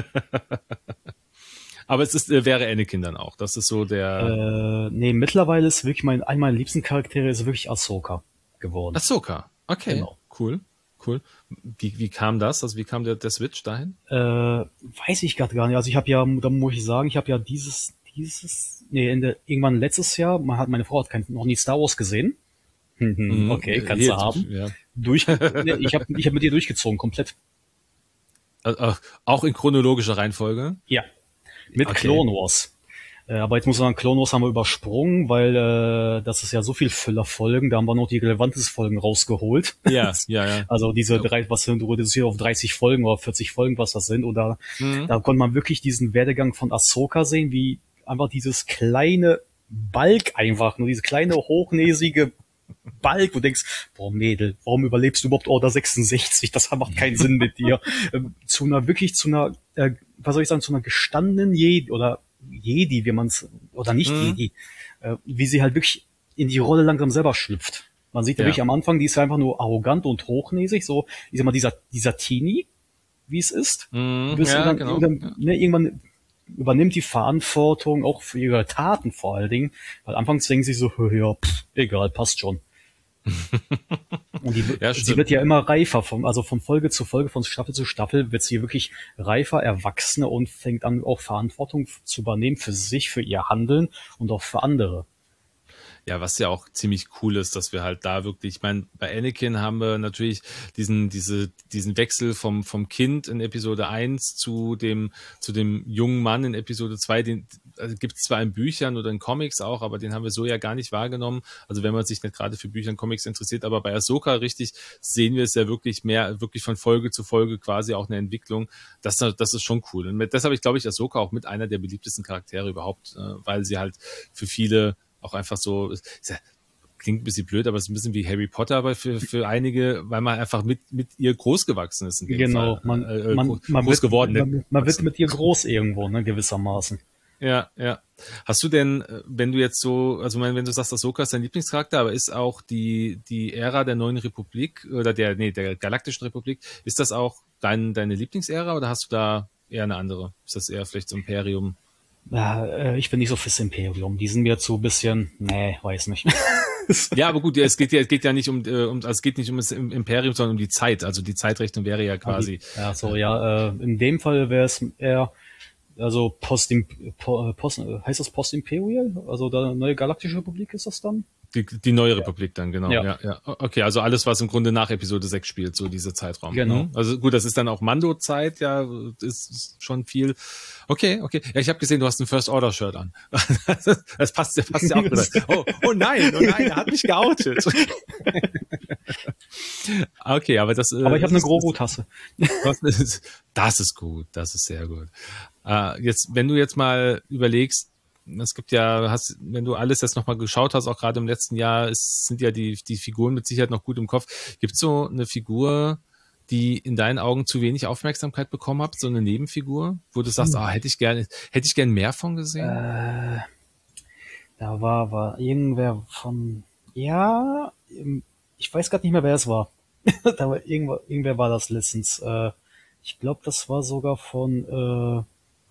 [SPEAKER 2] Aber es ist, äh, wäre Anakin dann auch. Das ist so der
[SPEAKER 1] äh, nee, mittlerweile ist wirklich mein, einer meiner liebsten Charaktere ist wirklich Ahsoka geworden.
[SPEAKER 2] Ahsoka. Okay,
[SPEAKER 1] Genau.
[SPEAKER 2] cool, cool. Wie, wie kam das? Also wie kam der, der Switch dahin?
[SPEAKER 1] Äh, weiß ich gerade gar nicht. Also ich habe ja, da muss ich sagen, ich habe ja dieses, dieses, nee, in der, irgendwann letztes Jahr, man hat, meine Frau hat kein, noch nie Star Wars gesehen. Mhm, okay, kannst
[SPEAKER 2] Hier,
[SPEAKER 1] du haben.
[SPEAKER 2] ja.
[SPEAKER 1] Durch, nee, ich habe ich hab mit ihr durchgezogen, komplett.
[SPEAKER 2] Also, auch in chronologischer Reihenfolge?
[SPEAKER 1] Ja, mit
[SPEAKER 2] Okay.
[SPEAKER 1] Clone Wars. Äh, aber jetzt muss man sagen, Clone Wars haben wir übersprungen, weil äh, das ist ja so viel Füllerfolgen, da haben wir noch die relevantesten Folgen rausgeholt.
[SPEAKER 2] Ja, ja, ja.
[SPEAKER 1] Also diese drei, was sind reduziert auf dreißig Folgen oder vierzig Folgen, was das sind. Oder
[SPEAKER 2] Mhm.
[SPEAKER 1] da konnte man wirklich diesen Werdegang von Ahsoka sehen, wie einfach dieses kleine Balk einfach, nur diese kleine hochnäsige Balk, wo du denkst, boah Mädel, warum überlebst du überhaupt Order sechsundsechzig? Das macht keinen Sinn mit dir. Ähm, zu einer, wirklich zu einer, äh, was soll ich sagen, zu einer gestandenen Jedi oder Jedi, wie man es, oder nicht
[SPEAKER 2] Mhm.
[SPEAKER 1] Jedi, äh, wie sie halt wirklich in die Rolle langsam selber schlüpft. Man sieht ja,
[SPEAKER 2] Ja.
[SPEAKER 1] wirklich am Anfang, die ist ja einfach nur arrogant und hochnäsig, so, ich sag mal, dieser, dieser Teenie, wie es ist.
[SPEAKER 2] Mhm.
[SPEAKER 1] Bis
[SPEAKER 2] Ja,
[SPEAKER 1] dann,
[SPEAKER 2] genau.
[SPEAKER 1] irgendwann,
[SPEAKER 2] Ja.
[SPEAKER 1] ne, irgendwann übernimmt die Verantwortung, auch für ihre Taten vor allen Dingen. Weil anfangs denken sie so, ja, pff, egal, passt schon. Und die,
[SPEAKER 2] Ja,
[SPEAKER 1] sie
[SPEAKER 2] stimmt.
[SPEAKER 1] wird ja immer reifer, vom, also von Folge zu Folge, von Staffel zu Staffel wird sie wirklich reifer, erwachsener und fängt an, auch Verantwortung zu übernehmen für sich, für ihr Handeln und auch für andere.
[SPEAKER 2] Ja, was ja auch ziemlich cool ist, dass wir halt da wirklich, ich meine, bei Anakin haben wir natürlich diesen, diese, diesen Wechsel vom, vom Kind in Episode eins zu dem, zu dem jungen Mann in Episode zwei, den also gibt es zwar in Büchern oder in Comics auch, aber den haben wir so ja gar nicht wahrgenommen. Also wenn man sich nicht gerade für Bücher und Comics interessiert, aber bei Ahsoka richtig sehen wir es ja wirklich mehr, wirklich von Folge zu Folge quasi auch eine Entwicklung. Das, das ist schon cool. Und mit, deshalb ich glaube ich Ahsoka auch mit einer der beliebtesten Charaktere überhaupt, äh, weil sie halt für viele auch einfach so, ja, klingt ein bisschen blöd, aber es ist ein bisschen wie Harry Potter, aber für, für einige, weil man einfach mit, mit ihr groß gewachsen ist. In dem
[SPEAKER 1] Genau,
[SPEAKER 2] Fall.
[SPEAKER 1] man,
[SPEAKER 2] äh,
[SPEAKER 1] man,
[SPEAKER 2] groß,
[SPEAKER 1] man,
[SPEAKER 2] groß
[SPEAKER 1] wird,
[SPEAKER 2] geworden.
[SPEAKER 1] man, man wird mit ihr groß irgendwo, ne, gewissermaßen.
[SPEAKER 2] Ja, ja. Hast du denn, wenn du jetzt so, also wenn du sagst, Ahsoka ist dein Lieblingscharakter, aber ist auch die, die Ära der Neuen Republik oder der, nee, der Galaktischen Republik, ist das auch dein, deine Lieblingsära oder hast du da eher eine andere? Ist das eher vielleicht so Imperium?
[SPEAKER 1] Ja, äh, ich bin nicht so fürs Imperium. Die sind mir zu bisschen, nee, weiß nicht.
[SPEAKER 2] Ja, aber gut, ja, es geht ja, es geht ja nicht um, äh, um, also es geht nicht um das Imperium, sondern um die Zeit. Also die Zeitrechnung wäre ja quasi.
[SPEAKER 1] Ja, so, ja, äh, in dem Fall wäre es eher, also Post, Post, heißt das Post-Imperial? Also der neue Galaktische Republik ist das dann?
[SPEAKER 2] Die, die neue Republik dann, genau.
[SPEAKER 1] Ja.
[SPEAKER 2] Ja. Ja, Okay, also alles, was im Grunde nach Episode sechs spielt, so dieser Zeitraum.
[SPEAKER 1] Genau.
[SPEAKER 2] Mhm. Also gut, das ist dann auch Mando-Zeit, ja, ist, ist schon viel. Okay, okay. Ja, ich habe gesehen, du hast ein First-Order-Shirt an. Das passt, das passt ja auch wieder. Oh, oh nein, oh nein, er hat mich geoutet. Okay, aber das...
[SPEAKER 1] Aber ich habe eine Grogu-Tasse.
[SPEAKER 2] Das ist gut, das ist sehr gut. Uh, jetzt, wenn du jetzt mal überlegst, es gibt ja, hast, wenn du alles jetzt nochmal geschaut hast, auch gerade im letzten Jahr, es sind ja die, die Figuren mit Sicherheit noch gut im Kopf. Gibt es so eine Figur, die in deinen Augen zu wenig Aufmerksamkeit bekommen hat, so eine Nebenfigur, wo du sagst, hm. ah, hätte ich gerne, hätte ich gern mehr von gesehen?
[SPEAKER 1] Äh, da war, war irgendwer von, ja, ich weiß gerade nicht mehr, wer es war. Da war irgendwer, irgendwer war das letztens. Äh, ich glaube, das war sogar von, äh,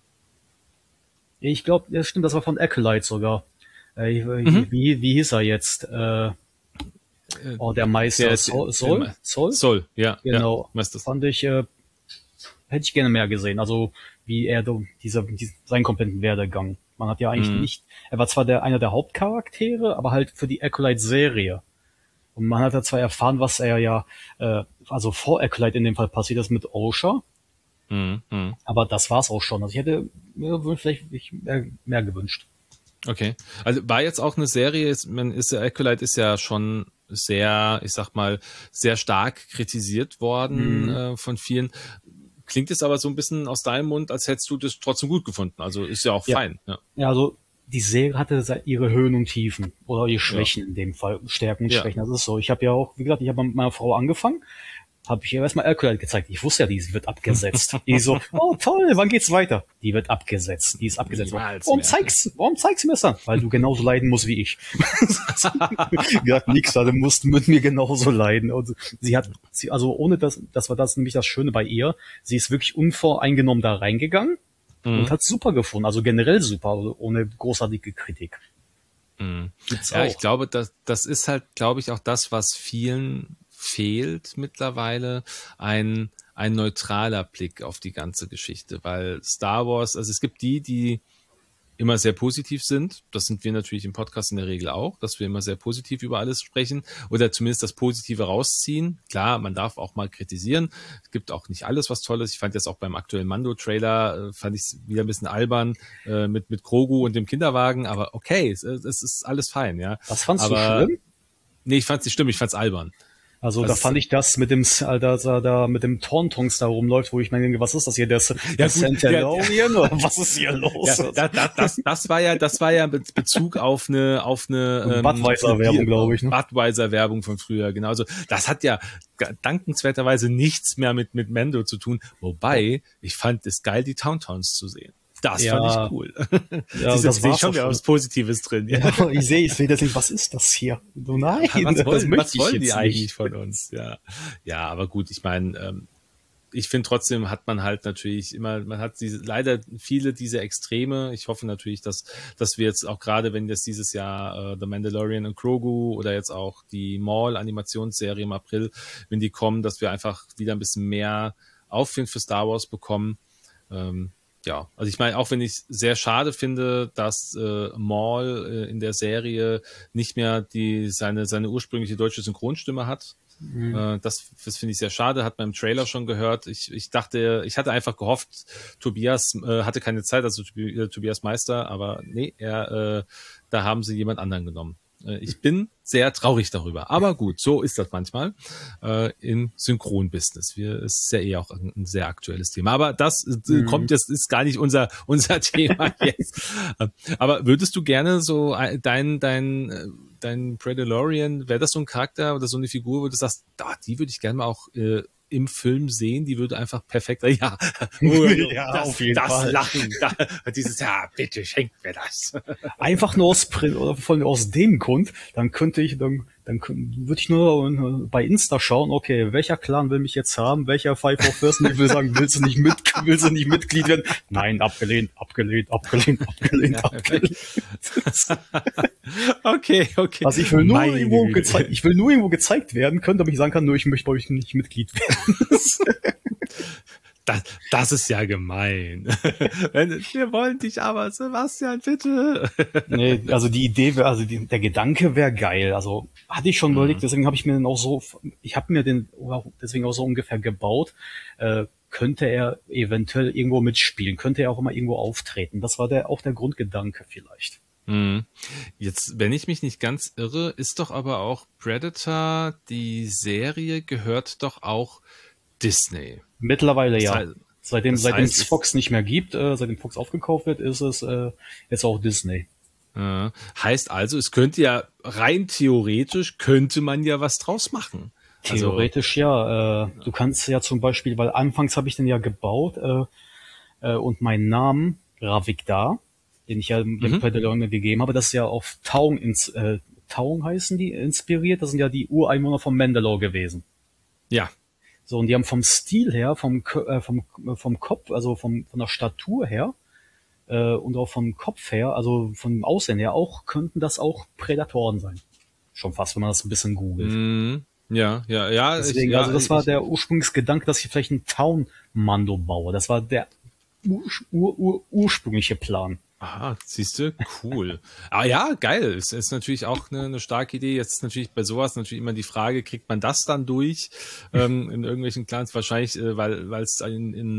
[SPEAKER 1] ich glaube, ja stimmt, das war von Acolyte sogar. Äh, mhm. wie, wie hieß er jetzt? Äh, oh, der Meister. Der, Sol? Sol?
[SPEAKER 2] Sol? Sol, ja.
[SPEAKER 1] Genau.
[SPEAKER 2] Ja,
[SPEAKER 1] fand ich, äh, hätte ich gerne mehr gesehen. Also, wie er, dieser, dieser seinen kompletten Werdegang. Man hat ja eigentlich mhm. nicht, er war zwar der, einer der Hauptcharaktere, aber halt für die Acolyte-Serie. Und man hat ja zwar erfahren, was er ja, äh, also vor Acolyte in dem Fall passiert ist mit Osha.
[SPEAKER 2] Mhm. Mhm.
[SPEAKER 1] Aber das war's auch schon. Also ich hätte mir vielleicht mehr, mehr gewünscht.
[SPEAKER 2] Okay. Also war jetzt auch eine Serie, ist, man ist ja, Acolyte ist ja schon sehr, ich sag mal, sehr stark kritisiert worden
[SPEAKER 1] Mhm.
[SPEAKER 2] äh, von vielen. Klingt es aber so ein bisschen aus deinem Mund, als hättest du das trotzdem gut gefunden. Also ist ja auch
[SPEAKER 1] Ja.
[SPEAKER 2] fein. Ja.
[SPEAKER 1] Ja, also die Serie hatte se- ihre Höhen und Tiefen oder ihre
[SPEAKER 2] Ja.
[SPEAKER 1] Schwächen in dem Fall, Stärken und
[SPEAKER 2] Ja.
[SPEAKER 1] Schwächen. Das ist so. Ich habe ja auch, wie gesagt, ich habe mit meiner Frau angefangen, habe ich ihr erstmal Acolyte gezeigt. Ich wusste ja, die wird abgesetzt. Die so, oh toll, wann geht's weiter? Die wird abgesetzt, die ist abgesetzt.
[SPEAKER 2] Niemals
[SPEAKER 1] Warum
[SPEAKER 2] mehr.
[SPEAKER 1] zeigst, warum zeigst du mir das dann? Weil du genauso leiden musst wie ich. Ja, nix, du musst mit mir genauso leiden. Und sie hat, sie, also ohne das, das war das nämlich das Schöne bei ihr. Sie ist wirklich unvoreingenommen da reingegangen
[SPEAKER 2] Mhm.
[SPEAKER 1] und hat super gefunden. Also generell super, also ohne großartige Kritik.
[SPEAKER 2] Mhm.
[SPEAKER 1] Gibt's
[SPEAKER 2] Ja,
[SPEAKER 1] auch.
[SPEAKER 2] ich glaube, das, das ist halt, glaube ich, auch das, was vielen fehlt mittlerweile, ein, ein neutraler Blick auf die ganze Geschichte, weil Star Wars, also es gibt die, die immer sehr positiv sind. Das sind wir natürlich im Podcast in der Regel auch, dass wir immer sehr positiv über alles sprechen oder zumindest das Positive rausziehen. Klar, man darf auch mal kritisieren. Es gibt auch nicht alles, was toll ist. Ich fand jetzt auch beim aktuellen Mando-Trailer, äh, fand ich es wieder ein bisschen albern äh, mit, mit Grogu und dem Kinderwagen, aber okay, es, es ist alles fein, ja.
[SPEAKER 1] Das fandst
[SPEAKER 2] Aber
[SPEAKER 1] du schlimm?
[SPEAKER 2] nee, ich fand's nicht schlimm, ich fand's albern.
[SPEAKER 1] Also da
[SPEAKER 2] Also
[SPEAKER 1] fand
[SPEAKER 2] es,
[SPEAKER 1] ich das mit dem, äh, da, da, da mit dem Tauntaungs da rumläuft, wo ich meine, was ist das hier, der, der
[SPEAKER 2] gut,
[SPEAKER 1] Centurion oder was ist hier los?
[SPEAKER 2] ja, das, das, das, das war ja, das war ja Bezug auf eine, auf eine ähm,
[SPEAKER 1] Budweiser-Werbung, glaube ich, ne?
[SPEAKER 2] Budweiser-Werbung von früher, genau. Also das hat ja dankenswerterweise nichts mehr mit mit Mando zu tun. Wobei ich fand es geil, die Tauntauns zu sehen. Das
[SPEAKER 1] Ja,
[SPEAKER 2] fand ich cool.
[SPEAKER 1] ja,
[SPEAKER 2] Sie
[SPEAKER 1] das
[SPEAKER 2] sehe ich
[SPEAKER 1] war's
[SPEAKER 2] schon
[SPEAKER 1] auch
[SPEAKER 2] wieder
[SPEAKER 1] schon.
[SPEAKER 2] was Positives drin. Ja.
[SPEAKER 1] Ja, ich sehe, ich sehe das nicht, was ist das hier? So, nein,
[SPEAKER 2] Was
[SPEAKER 1] das
[SPEAKER 2] wollen,
[SPEAKER 1] möchte
[SPEAKER 2] was
[SPEAKER 1] ich
[SPEAKER 2] wollen
[SPEAKER 1] jetzt
[SPEAKER 2] die eigentlich
[SPEAKER 1] nicht.
[SPEAKER 2] von uns? Ja, ja, aber gut, ich meine, ähm, ich finde trotzdem hat man halt natürlich immer, man hat diese, leider viele diese Extreme. Ich hoffe natürlich, dass, dass wir jetzt auch gerade, wenn jetzt dieses Jahr äh, The Mandalorian und Grogu oder jetzt auch die Maul-Animationsserie im April, wenn die kommen, dass wir einfach wieder ein bisschen mehr Aufwind für Star Wars bekommen. Ähm, ja, also ich meine, auch wenn ich sehr schade finde, dass äh, Maul äh, in der Serie nicht mehr die seine seine ursprüngliche deutsche Synchronstimme hat.
[SPEAKER 1] Mhm.
[SPEAKER 2] Äh, das das finde ich sehr schade, hat man im Trailer schon gehört. Ich, ich dachte, ich hatte einfach gehofft, Tobias äh, hatte keine Zeit, also äh, Tobias Meister, aber nee, er, äh, da haben sie jemand anderen genommen. Äh, ich bin sehr traurig darüber, aber gut, so ist das manchmal äh, im Synchronbusiness. Wir es ist ja eh auch ein, ein sehr aktuelles Thema, aber das äh,
[SPEAKER 1] Mhm.
[SPEAKER 2] kommt jetzt ist gar nicht unser unser Thema jetzt. Aber würdest du gerne so äh, dein dein äh, dein Predalorian, wäre das so ein Charakter oder so eine Figur, wo du sagst, ah, die würde ich gerne mal auch äh, im Film sehen, die würde einfach perfekt, ja, oh,
[SPEAKER 1] Ja,
[SPEAKER 2] das,
[SPEAKER 1] auf jeden
[SPEAKER 2] das
[SPEAKER 1] Fall.
[SPEAKER 2] Lachen, da, dieses, ja, bitte schenkt mir das.
[SPEAKER 1] Einfach nur aus, Pri- oder von, aus dem Grund, dann könnte ich, dann, dann könnt- würde ich nur äh, bei Insta schauen, okay, welcher Clan will mich jetzt haben, welcher Five of First, ich will sagen, willst du nicht mit, willst du nicht Mitglied werden? Nein, abgelehnt, abgelehnt, abgelehnt, abgelehnt, abgelehnt.
[SPEAKER 2] Okay, okay.
[SPEAKER 1] Also ich will nur
[SPEAKER 2] Meine
[SPEAKER 1] irgendwo
[SPEAKER 2] Güte.
[SPEAKER 1] gezeigt, ich will nur irgendwo gezeigt werden können, damit ich sagen kann, nur ich möchte bei euch nicht Mitglied werden.
[SPEAKER 2] Das, das ist ja gemein. Wenn- Wir wollen dich aber, Sebastian, bitte.
[SPEAKER 1] Nee, also die Idee wäre, also die, der Gedanke wäre geil. Also hatte ich schon überlegt,
[SPEAKER 2] Mhm.
[SPEAKER 1] deswegen habe ich mir den auch so, ich habe mir den auch deswegen auch so ungefähr gebaut. Äh, könnte er eventuell irgendwo mitspielen, könnte er auch immer irgendwo auftreten. Das war der auch der Grundgedanke vielleicht.
[SPEAKER 2] Mhm. Jetzt, wenn ich mich nicht ganz irre, ist doch aber auch Predator, die Serie gehört doch auch Disney.
[SPEAKER 1] Mittlerweile
[SPEAKER 2] Das
[SPEAKER 1] ja.
[SPEAKER 2] heißt,
[SPEAKER 1] Seitdem
[SPEAKER 2] das
[SPEAKER 1] seitdem
[SPEAKER 2] heißt,
[SPEAKER 1] es
[SPEAKER 2] es-
[SPEAKER 1] Fox nicht mehr gibt, äh, seitdem Fox aufgekauft wird, ist es äh, jetzt auch Disney.
[SPEAKER 2] äh, heißt also, es könnte ja rein theoretisch könnte man ja was draus machen. Also,
[SPEAKER 1] Theoretisch ja. Äh, du kannst ja zum Beispiel, weil anfangs habe ich den ja gebaut äh, äh, und meinen Namen Ravikdar, den ich ja dem
[SPEAKER 2] Mhm.
[SPEAKER 1] Predalorian gegeben habe, das ist ja auf Taung ins äh, Taung heißen die inspiriert. Das sind ja die Ureinwohner von Mandalore gewesen.
[SPEAKER 2] ja.
[SPEAKER 1] So, und die haben vom Stil her, vom Kö- äh, vom äh, vom Kopf, also vom von der Statur her äh, und auch vom Kopf her, also vom Aussehen her auch, könnten das auch Prädatoren sein. Schon fast, wenn man das ein bisschen googelt.
[SPEAKER 2] Mhm. Ja, ja, ja.
[SPEAKER 1] Deswegen,
[SPEAKER 2] ich, ja,
[SPEAKER 1] also das war
[SPEAKER 2] ich,
[SPEAKER 1] der Ursprungsgedanke, dass ich vielleicht einen Town-Mando baue. Das war der ur, ur, ur, ursprüngliche Plan.
[SPEAKER 2] Ah, siehst du, cool. Ah ja, geil. Es ist natürlich auch eine, eine starke Idee. Jetzt ist natürlich bei sowas natürlich immer die Frage, kriegt man das dann durch ähm, in irgendwelchen Clans? Wahrscheinlich, äh, weil weil es in, in,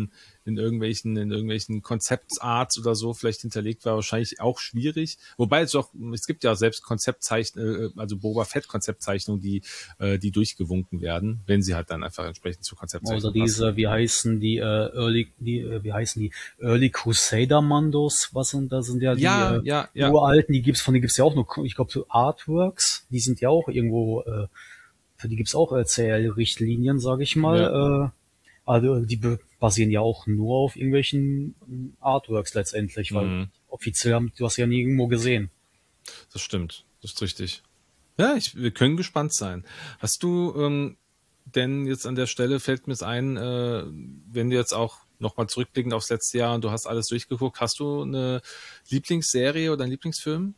[SPEAKER 2] in irgendwelchen, in irgendwelchen Konzeptarts oder so vielleicht hinterlegt war, wahrscheinlich auch schwierig. Wobei es doch, es gibt ja selbst Konzeptzeichnungen, also Boba Fett Konzeptzeichnungen, die, äh, die durchgewunken werden, wenn sie halt dann einfach entsprechend zur Konzeptzeichnung
[SPEAKER 1] Oder diese, wie heißen die, äh, Early, die, äh, wie heißen die, Early Crusader Mandos, was sind, das sind ja die,
[SPEAKER 2] Ja,
[SPEAKER 1] äh,
[SPEAKER 2] ja, ja.
[SPEAKER 1] uralten, die gibt's, von denen gibt's ja auch nur, ich glaube, so Artworks, die sind ja auch irgendwo, äh, für die gibt's auch C L-Richtlinien, sage ich mal,
[SPEAKER 2] Ja.
[SPEAKER 1] äh, also die basieren ja auch nur auf irgendwelchen Artworks letztendlich, weil
[SPEAKER 2] Mhm.
[SPEAKER 1] offiziell haben, du hast ja nie irgendwo gesehen.
[SPEAKER 2] Das stimmt, das ist richtig. Ja, ich, wir können gespannt sein. Hast du ähm, denn jetzt an der Stelle, fällt mir es ein, äh, wenn du jetzt auch nochmal zurückblickend aufs letzte Jahr und du hast alles durchgeguckt, hast du eine Lieblingsserie oder einen Lieblingsfilm?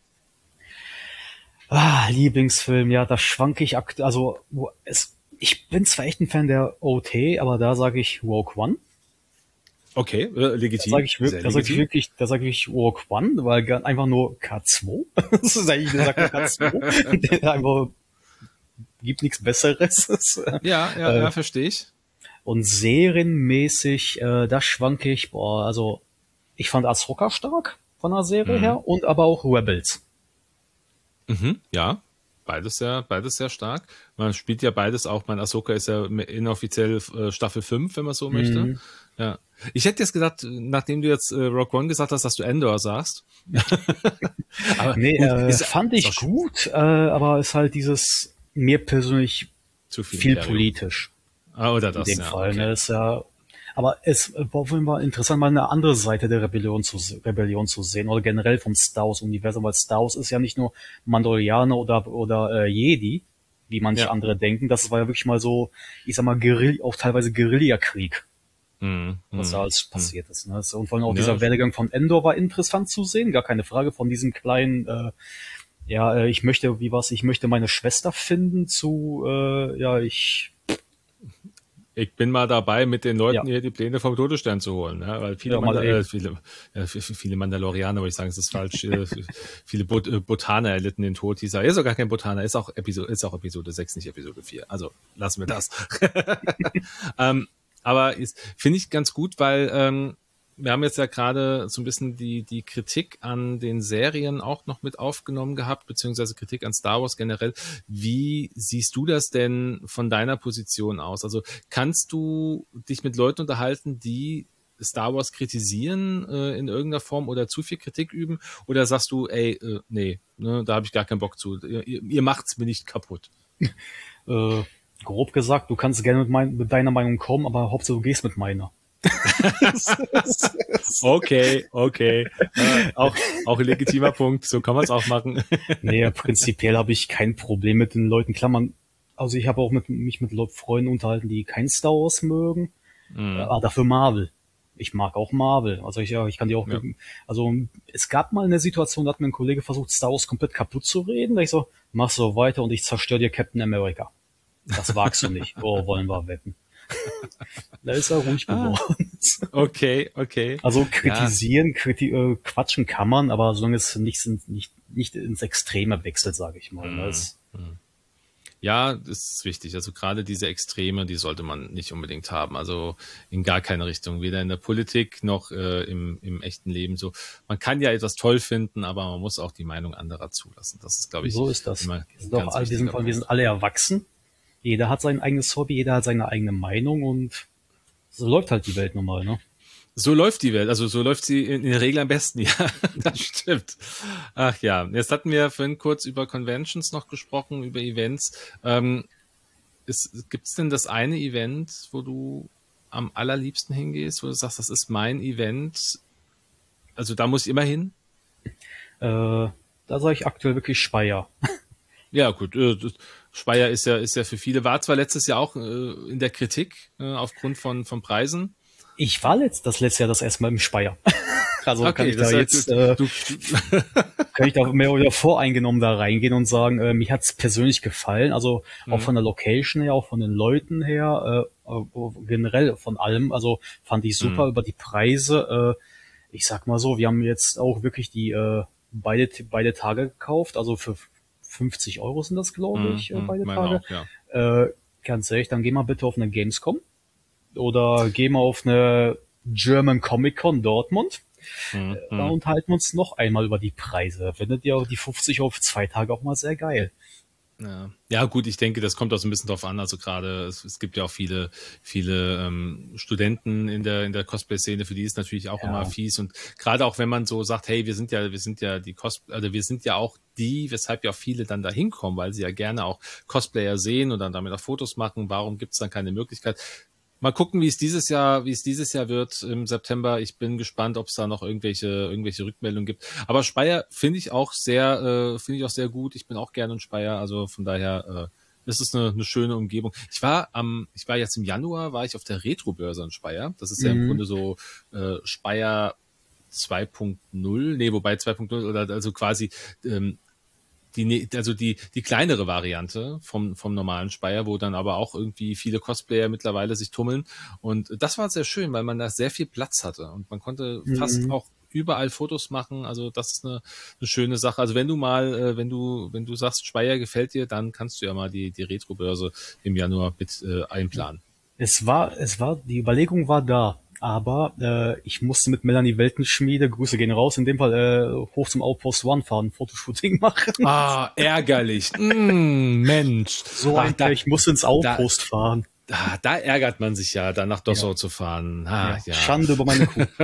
[SPEAKER 1] Ah, Lieblingsfilm, ja, da schwanke ich akt, also wo es, ich bin zwar echt ein Fan der O T, aber da sage ich Rogue One.
[SPEAKER 2] Okay, äh,
[SPEAKER 1] Da sage
[SPEAKER 2] legitim,
[SPEAKER 1] ich
[SPEAKER 2] sehr
[SPEAKER 1] wirklich, da sage ich
[SPEAKER 2] legitim.
[SPEAKER 1] wirklich, da sage ich Rogue One, weil ga- einfach nur K zwei. Das ist eigentlich eine Sache K zwei. Der einfach gibt nichts Besseres.
[SPEAKER 2] Ja, ja,
[SPEAKER 1] äh,
[SPEAKER 2] ja, verstehe ich.
[SPEAKER 1] und serienmäßig, äh, da schwanke ich, boah, also ich fand Ahsoka stark von der Serie
[SPEAKER 2] Mhm.
[SPEAKER 1] her und aber auch Rebels.
[SPEAKER 2] Mhm, ja, beides sehr, beides sehr stark. Man spielt ja beides auch, mein Ahsoka ist ja inoffiziell äh, Staffel fünf, wenn man so möchte.
[SPEAKER 1] Mhm.
[SPEAKER 2] Ja. Ich hätte jetzt gedacht, nachdem du jetzt äh, Rogue One gesagt hast, dass du Endor sagst. Aber
[SPEAKER 1] Nee,
[SPEAKER 2] gut,
[SPEAKER 1] äh,
[SPEAKER 2] ist,
[SPEAKER 1] fand
[SPEAKER 2] ist auch
[SPEAKER 1] ich gut, äh, aber ist halt dieses mir persönlich
[SPEAKER 2] zu viel
[SPEAKER 1] viel
[SPEAKER 2] Imperium.
[SPEAKER 1] politisch
[SPEAKER 2] Ah, oder
[SPEAKER 1] in
[SPEAKER 2] das,
[SPEAKER 1] dem
[SPEAKER 2] ja,
[SPEAKER 1] Fall.
[SPEAKER 2] okay.
[SPEAKER 1] Ne? Ist ja, aber es war auf jeden Fall interessant, mal eine andere Seite der Rebellion zu, se- Rebellion zu sehen oder generell vom Star Wars-Universum, weil Star Wars ist ja nicht nur Mandalorianer oder oder äh, Jedi, wie manche
[SPEAKER 2] Ja.
[SPEAKER 1] andere denken. Das war ja wirklich mal so, ich sag mal, Guerill auch teilweise Guerillakrieg,
[SPEAKER 2] Hm,
[SPEAKER 1] was da
[SPEAKER 2] hm,
[SPEAKER 1] alles
[SPEAKER 2] hm.
[SPEAKER 1] passiert ist. Ne? Und vor allem auch
[SPEAKER 2] Ja,
[SPEAKER 1] dieser Werdegang von Endor war interessant zu sehen, gar keine Frage, von diesem kleinen äh, ja, äh, ich möchte, wie war's, ich möchte meine Schwester finden zu, äh, ja, ich,
[SPEAKER 2] ich bin mal dabei, mit den
[SPEAKER 1] ja,
[SPEAKER 2] Leuten hier die Pläne vom Todesstern zu holen, ne? Weil viele,
[SPEAKER 1] ja, mal
[SPEAKER 2] Mandal äh,
[SPEAKER 1] eben.
[SPEAKER 2] viele, äh, viele Mandalorianer, würde ich sagen, es ist falsch, äh, viele Bot äh, Botaner erlitten den Tod dieser. Er ist auch gar kein Botaner, ist auch Episode, ist auch Episode sechs, nicht Episode vier. Also lassen wir das. ähm, aber ist, finde ich ganz gut, weil ähm, wir haben jetzt ja gerade so ein bisschen die, die Kritik an den Serien auch noch mit aufgenommen gehabt, beziehungsweise Kritik an Star Wars generell. Wie siehst du das denn von deiner Position aus? Also kannst du dich mit Leuten unterhalten, die Star Wars kritisieren äh, in irgendeiner Form oder zu viel Kritik üben? Oder sagst du, ey, äh, nee, ne, da habe ich gar keinen Bock zu. Ihr, ihr macht's mir nicht kaputt.
[SPEAKER 1] Äh, grob gesagt, du kannst gerne mit, mein, mit deiner Meinung kommen, aber Hauptsache du gehst mit meiner.
[SPEAKER 2] Okay, okay. Äh, auch, auch ein legitimer Punkt. So kann man es auch machen.
[SPEAKER 1] Nee, prinzipiell habe ich kein Problem mit den Leuten. Klar, man, also ich habe auch mit, mich mit Leuten, Freunden unterhalten, die kein Star Wars mögen, äh,
[SPEAKER 2] Mhm.
[SPEAKER 1] aber dafür Marvel. Ich mag auch Marvel. Also ich, ja, ich kann die auch,
[SPEAKER 2] Ja.
[SPEAKER 1] also es gab mal eine Situation, da hat mir ein Kollege versucht, Star Wars komplett kaputt zu reden. Da ich so, mach so weiter und ich zerstöre dir Captain America. Das wagst du nicht. Oh, wollen wir wetten. Da ist er ruhig
[SPEAKER 2] Ah,
[SPEAKER 1] geworden.
[SPEAKER 2] okay, okay.
[SPEAKER 1] Also
[SPEAKER 2] Ja,
[SPEAKER 1] kritisieren, kriti äh, quatschen kann man, aber solange es nicht, nicht, nicht ins Extreme wechselt, sage ich mal. Ne?
[SPEAKER 2] mhm.
[SPEAKER 1] Das,
[SPEAKER 2] Ja, das ist wichtig. Also gerade diese Extreme, die sollte man nicht unbedingt haben. Also in gar keine Richtung, weder in der Politik noch äh, im, im echten Leben. So, man kann ja etwas toll finden, aber man muss auch die Meinung anderer zulassen. Das ist, glaube ich,
[SPEAKER 1] so ist das.
[SPEAKER 2] immer
[SPEAKER 1] Wir sind
[SPEAKER 2] ein
[SPEAKER 1] doch
[SPEAKER 2] ganz
[SPEAKER 1] alle, wir sind,
[SPEAKER 2] wichtiger
[SPEAKER 1] wir sind
[SPEAKER 2] Punkt.
[SPEAKER 1] alle erwachsen. Jeder hat sein eigenes Hobby, jeder hat seine eigene Meinung und so läuft halt die Welt normal, ne?
[SPEAKER 2] So läuft die Welt, also so läuft sie in, in der Regel am besten, ja, das stimmt. Ach ja, jetzt hatten wir vorhin kurz über Conventions noch gesprochen, über Events. Ähm, Gibt es denn das eine Event, wo du am allerliebsten hingehst, wo du sagst, das ist mein Event, also da muss ich immer hin?
[SPEAKER 1] Äh, da sage ich aktuell wirklich Speyer.
[SPEAKER 2] Ja, gut, äh, das- Speyer ist ja, ist ja für viele, war zwar letztes Jahr auch äh, in der Kritik äh, aufgrund von, von Preisen.
[SPEAKER 1] Ich war letzt, das letzte Jahr das erste Mal im Speyer. Also kann
[SPEAKER 2] Okay,
[SPEAKER 1] ich da
[SPEAKER 2] das heißt,
[SPEAKER 1] jetzt, äh,
[SPEAKER 2] du, du
[SPEAKER 1] kann ich da mehr oder voreingenommen da reingehen und sagen, äh, mir hat's persönlich gefallen, also auch
[SPEAKER 2] hm,
[SPEAKER 1] von der Location her, auch von den Leuten her, äh, äh, generell von allem, also fand ich super
[SPEAKER 2] hm,
[SPEAKER 1] über die Preise. Äh, ich sag mal so, wir haben jetzt auch wirklich die äh, beide beide Tage gekauft, also für fünfzig Euro sind das, glaube
[SPEAKER 2] hm,
[SPEAKER 1] ich, äh,
[SPEAKER 2] hm,
[SPEAKER 1] beide
[SPEAKER 2] meine
[SPEAKER 1] Tage.
[SPEAKER 2] auch, ja.
[SPEAKER 1] Äh, ganz ehrlich, dann geh mal bitte auf eine Gamescom oder geh mal auf eine, German Comic Con Dortmund.
[SPEAKER 2] Hm,
[SPEAKER 1] Da
[SPEAKER 2] hm.
[SPEAKER 1] unterhalten wir uns noch einmal über die Preise. Findet ihr auch die fünfzig auf zwei Tage auch mal sehr geil?
[SPEAKER 2] Ja. ja, gut, ich denke, das kommt auch so ein bisschen drauf an. Also gerade, es, es gibt ja auch viele, viele ähm, Studenten in der in der Cosplay-Szene, für die ist natürlich auch immer
[SPEAKER 1] Ja.
[SPEAKER 2] fies. Und gerade auch wenn man so sagt, hey, wir sind ja, wir sind ja die Cosplay, also wir sind ja auch die, weshalb ja auch viele dann da hinkommen, weil sie ja gerne auch Cosplayer sehen und dann damit auch Fotos machen. Warum gibt es dann keine Möglichkeit? Mal gucken, wie es dieses Jahr, wie es dieses Jahr wird im September. Ich bin gespannt, ob es da noch irgendwelche irgendwelche Rückmeldungen gibt. Aber Speyer finde ich auch sehr, äh, finde ich auch sehr gut. Ich bin auch gerne in Speyer, also von daher äh, ist es eine, eine schöne Umgebung. Ich war am, ich war jetzt im Januar, war ich auf der Retro-Börse in Speyer. Das ist ja im
[SPEAKER 1] Mhm.
[SPEAKER 2] Grunde so äh, Speyer zwei Punkt null, nee, wobei zwei Punkt null oder also quasi ähm, die, also die, die kleinere Variante vom, vom normalen Speyer, wo dann aber auch irgendwie viele Cosplayer mittlerweile sich tummeln. Und das war sehr schön, weil man da sehr viel Platz hatte und man konnte fast
[SPEAKER 1] Mhm.
[SPEAKER 2] auch überall Fotos machen. Also das ist eine, eine schöne Sache. Also wenn du mal, äh, wenn du, wenn du sagst, Speyer gefällt dir, dann kannst du ja mal die, die Retro-Börse im Januar mit äh, einplanen.
[SPEAKER 1] Es war, es war, die Überlegung war da, aber äh, ich musste mit Melanie Weltenschmiede, Grüße gehen raus, in dem Fall äh, hoch zum Outpost One fahren, Fotoshooting machen.
[SPEAKER 2] Ah, ärgerlich. Mm, Mensch.
[SPEAKER 1] So
[SPEAKER 2] Ach,
[SPEAKER 1] ein
[SPEAKER 2] da,
[SPEAKER 1] Pech, ich musste ins
[SPEAKER 2] da,
[SPEAKER 1] Outpost fahren.
[SPEAKER 2] da, da ärgert man sich ja, da nach
[SPEAKER 1] Ja,
[SPEAKER 2] Dossau zu fahren. Ah,
[SPEAKER 1] ja.
[SPEAKER 2] ja.
[SPEAKER 1] Schande über meine Kuh.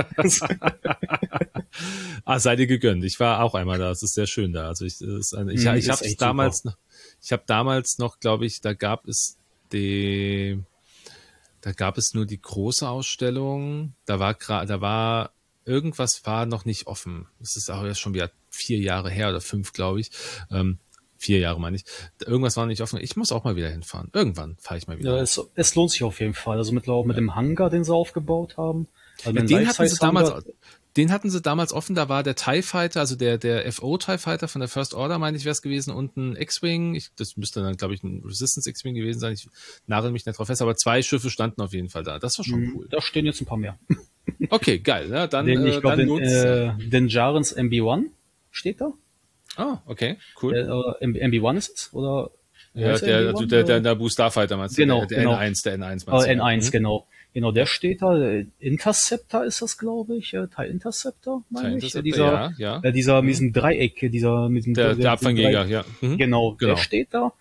[SPEAKER 2] Ah, sei dir gegönnt. Ich war auch einmal da. Es ist sehr schön da. Also ich, es ist eine, ich,
[SPEAKER 1] Mm,
[SPEAKER 2] ich
[SPEAKER 1] ist
[SPEAKER 2] habe es
[SPEAKER 1] echt super.
[SPEAKER 2] damals noch, ich habe damals noch, glaube ich, da gab es die, da gab es nur die große Ausstellung. Da war gerade, da war irgendwas war noch nicht offen. Es ist auch jetzt schon wieder vier Jahre her oder fünf, glaube ich. Ähm, vier Jahre meine ich. Irgendwas war noch nicht offen. Ich muss auch mal wieder hinfahren. Irgendwann fahre ich mal wieder
[SPEAKER 1] Ja,
[SPEAKER 2] hin.
[SPEAKER 1] es, es lohnt sich auf jeden Fall. Also mittlerweile auch mit
[SPEAKER 2] Ja.
[SPEAKER 1] dem Hangar, den sie aufgebaut haben. Also
[SPEAKER 2] Ja,
[SPEAKER 1] mit dem
[SPEAKER 2] den hatten sie damals,
[SPEAKER 1] Life-Size-Hangar.
[SPEAKER 2] den hatten sie damals offen, da war der TIE Fighter, also der, der F O TIE Fighter von der First Order, meine ich, wäre es gewesen, und ein X-Wing, ich, das müsste dann, glaube ich, ein Resistance X-Wing gewesen sein, ich nagel mich nicht drauf fest, aber zwei Schiffe standen auf jeden Fall da, das war schon
[SPEAKER 1] Mm,
[SPEAKER 2] cool.
[SPEAKER 1] Da stehen jetzt ein paar mehr.
[SPEAKER 2] Okay, geil, ja, dann,
[SPEAKER 1] Den, ich
[SPEAKER 2] äh,
[SPEAKER 1] glaube,
[SPEAKER 2] dann
[SPEAKER 1] den,
[SPEAKER 2] lohnt's ja.
[SPEAKER 1] äh, den Jarens M B eins steht da.
[SPEAKER 2] Ah, okay, cool.
[SPEAKER 1] Der, äh, M B eins ist es? Oder wie
[SPEAKER 2] Ja,
[SPEAKER 1] heißt der
[SPEAKER 2] der, also
[SPEAKER 1] M B eins?
[SPEAKER 2] der, der,
[SPEAKER 1] Oder?
[SPEAKER 2] der Booster Fighter meinst du, der,
[SPEAKER 1] Genau,
[SPEAKER 2] der
[SPEAKER 1] genau.
[SPEAKER 2] N eins, der N eins meinst du,
[SPEAKER 1] Äh,
[SPEAKER 2] ja.
[SPEAKER 1] N eins,
[SPEAKER 2] Mhm.
[SPEAKER 1] genau. Genau, der
[SPEAKER 2] Ja.
[SPEAKER 1] steht da. Äh, Interceptor ist das, glaube ich. Äh, TIE Interceptor,
[SPEAKER 2] TIE
[SPEAKER 1] meine ich. Äh,
[SPEAKER 2] Interceptor,
[SPEAKER 1] dieser,
[SPEAKER 2] ja, ja.
[SPEAKER 1] äh, dieser mit
[SPEAKER 2] Mhm.
[SPEAKER 1] diesem Dreieck, dieser mit diesem
[SPEAKER 2] Der, der
[SPEAKER 1] der, mit dem
[SPEAKER 2] Abfangjäger,
[SPEAKER 1] Dreieck.
[SPEAKER 2] ja. Mhm.
[SPEAKER 1] Genau, der
[SPEAKER 2] Genau.
[SPEAKER 1] steht da.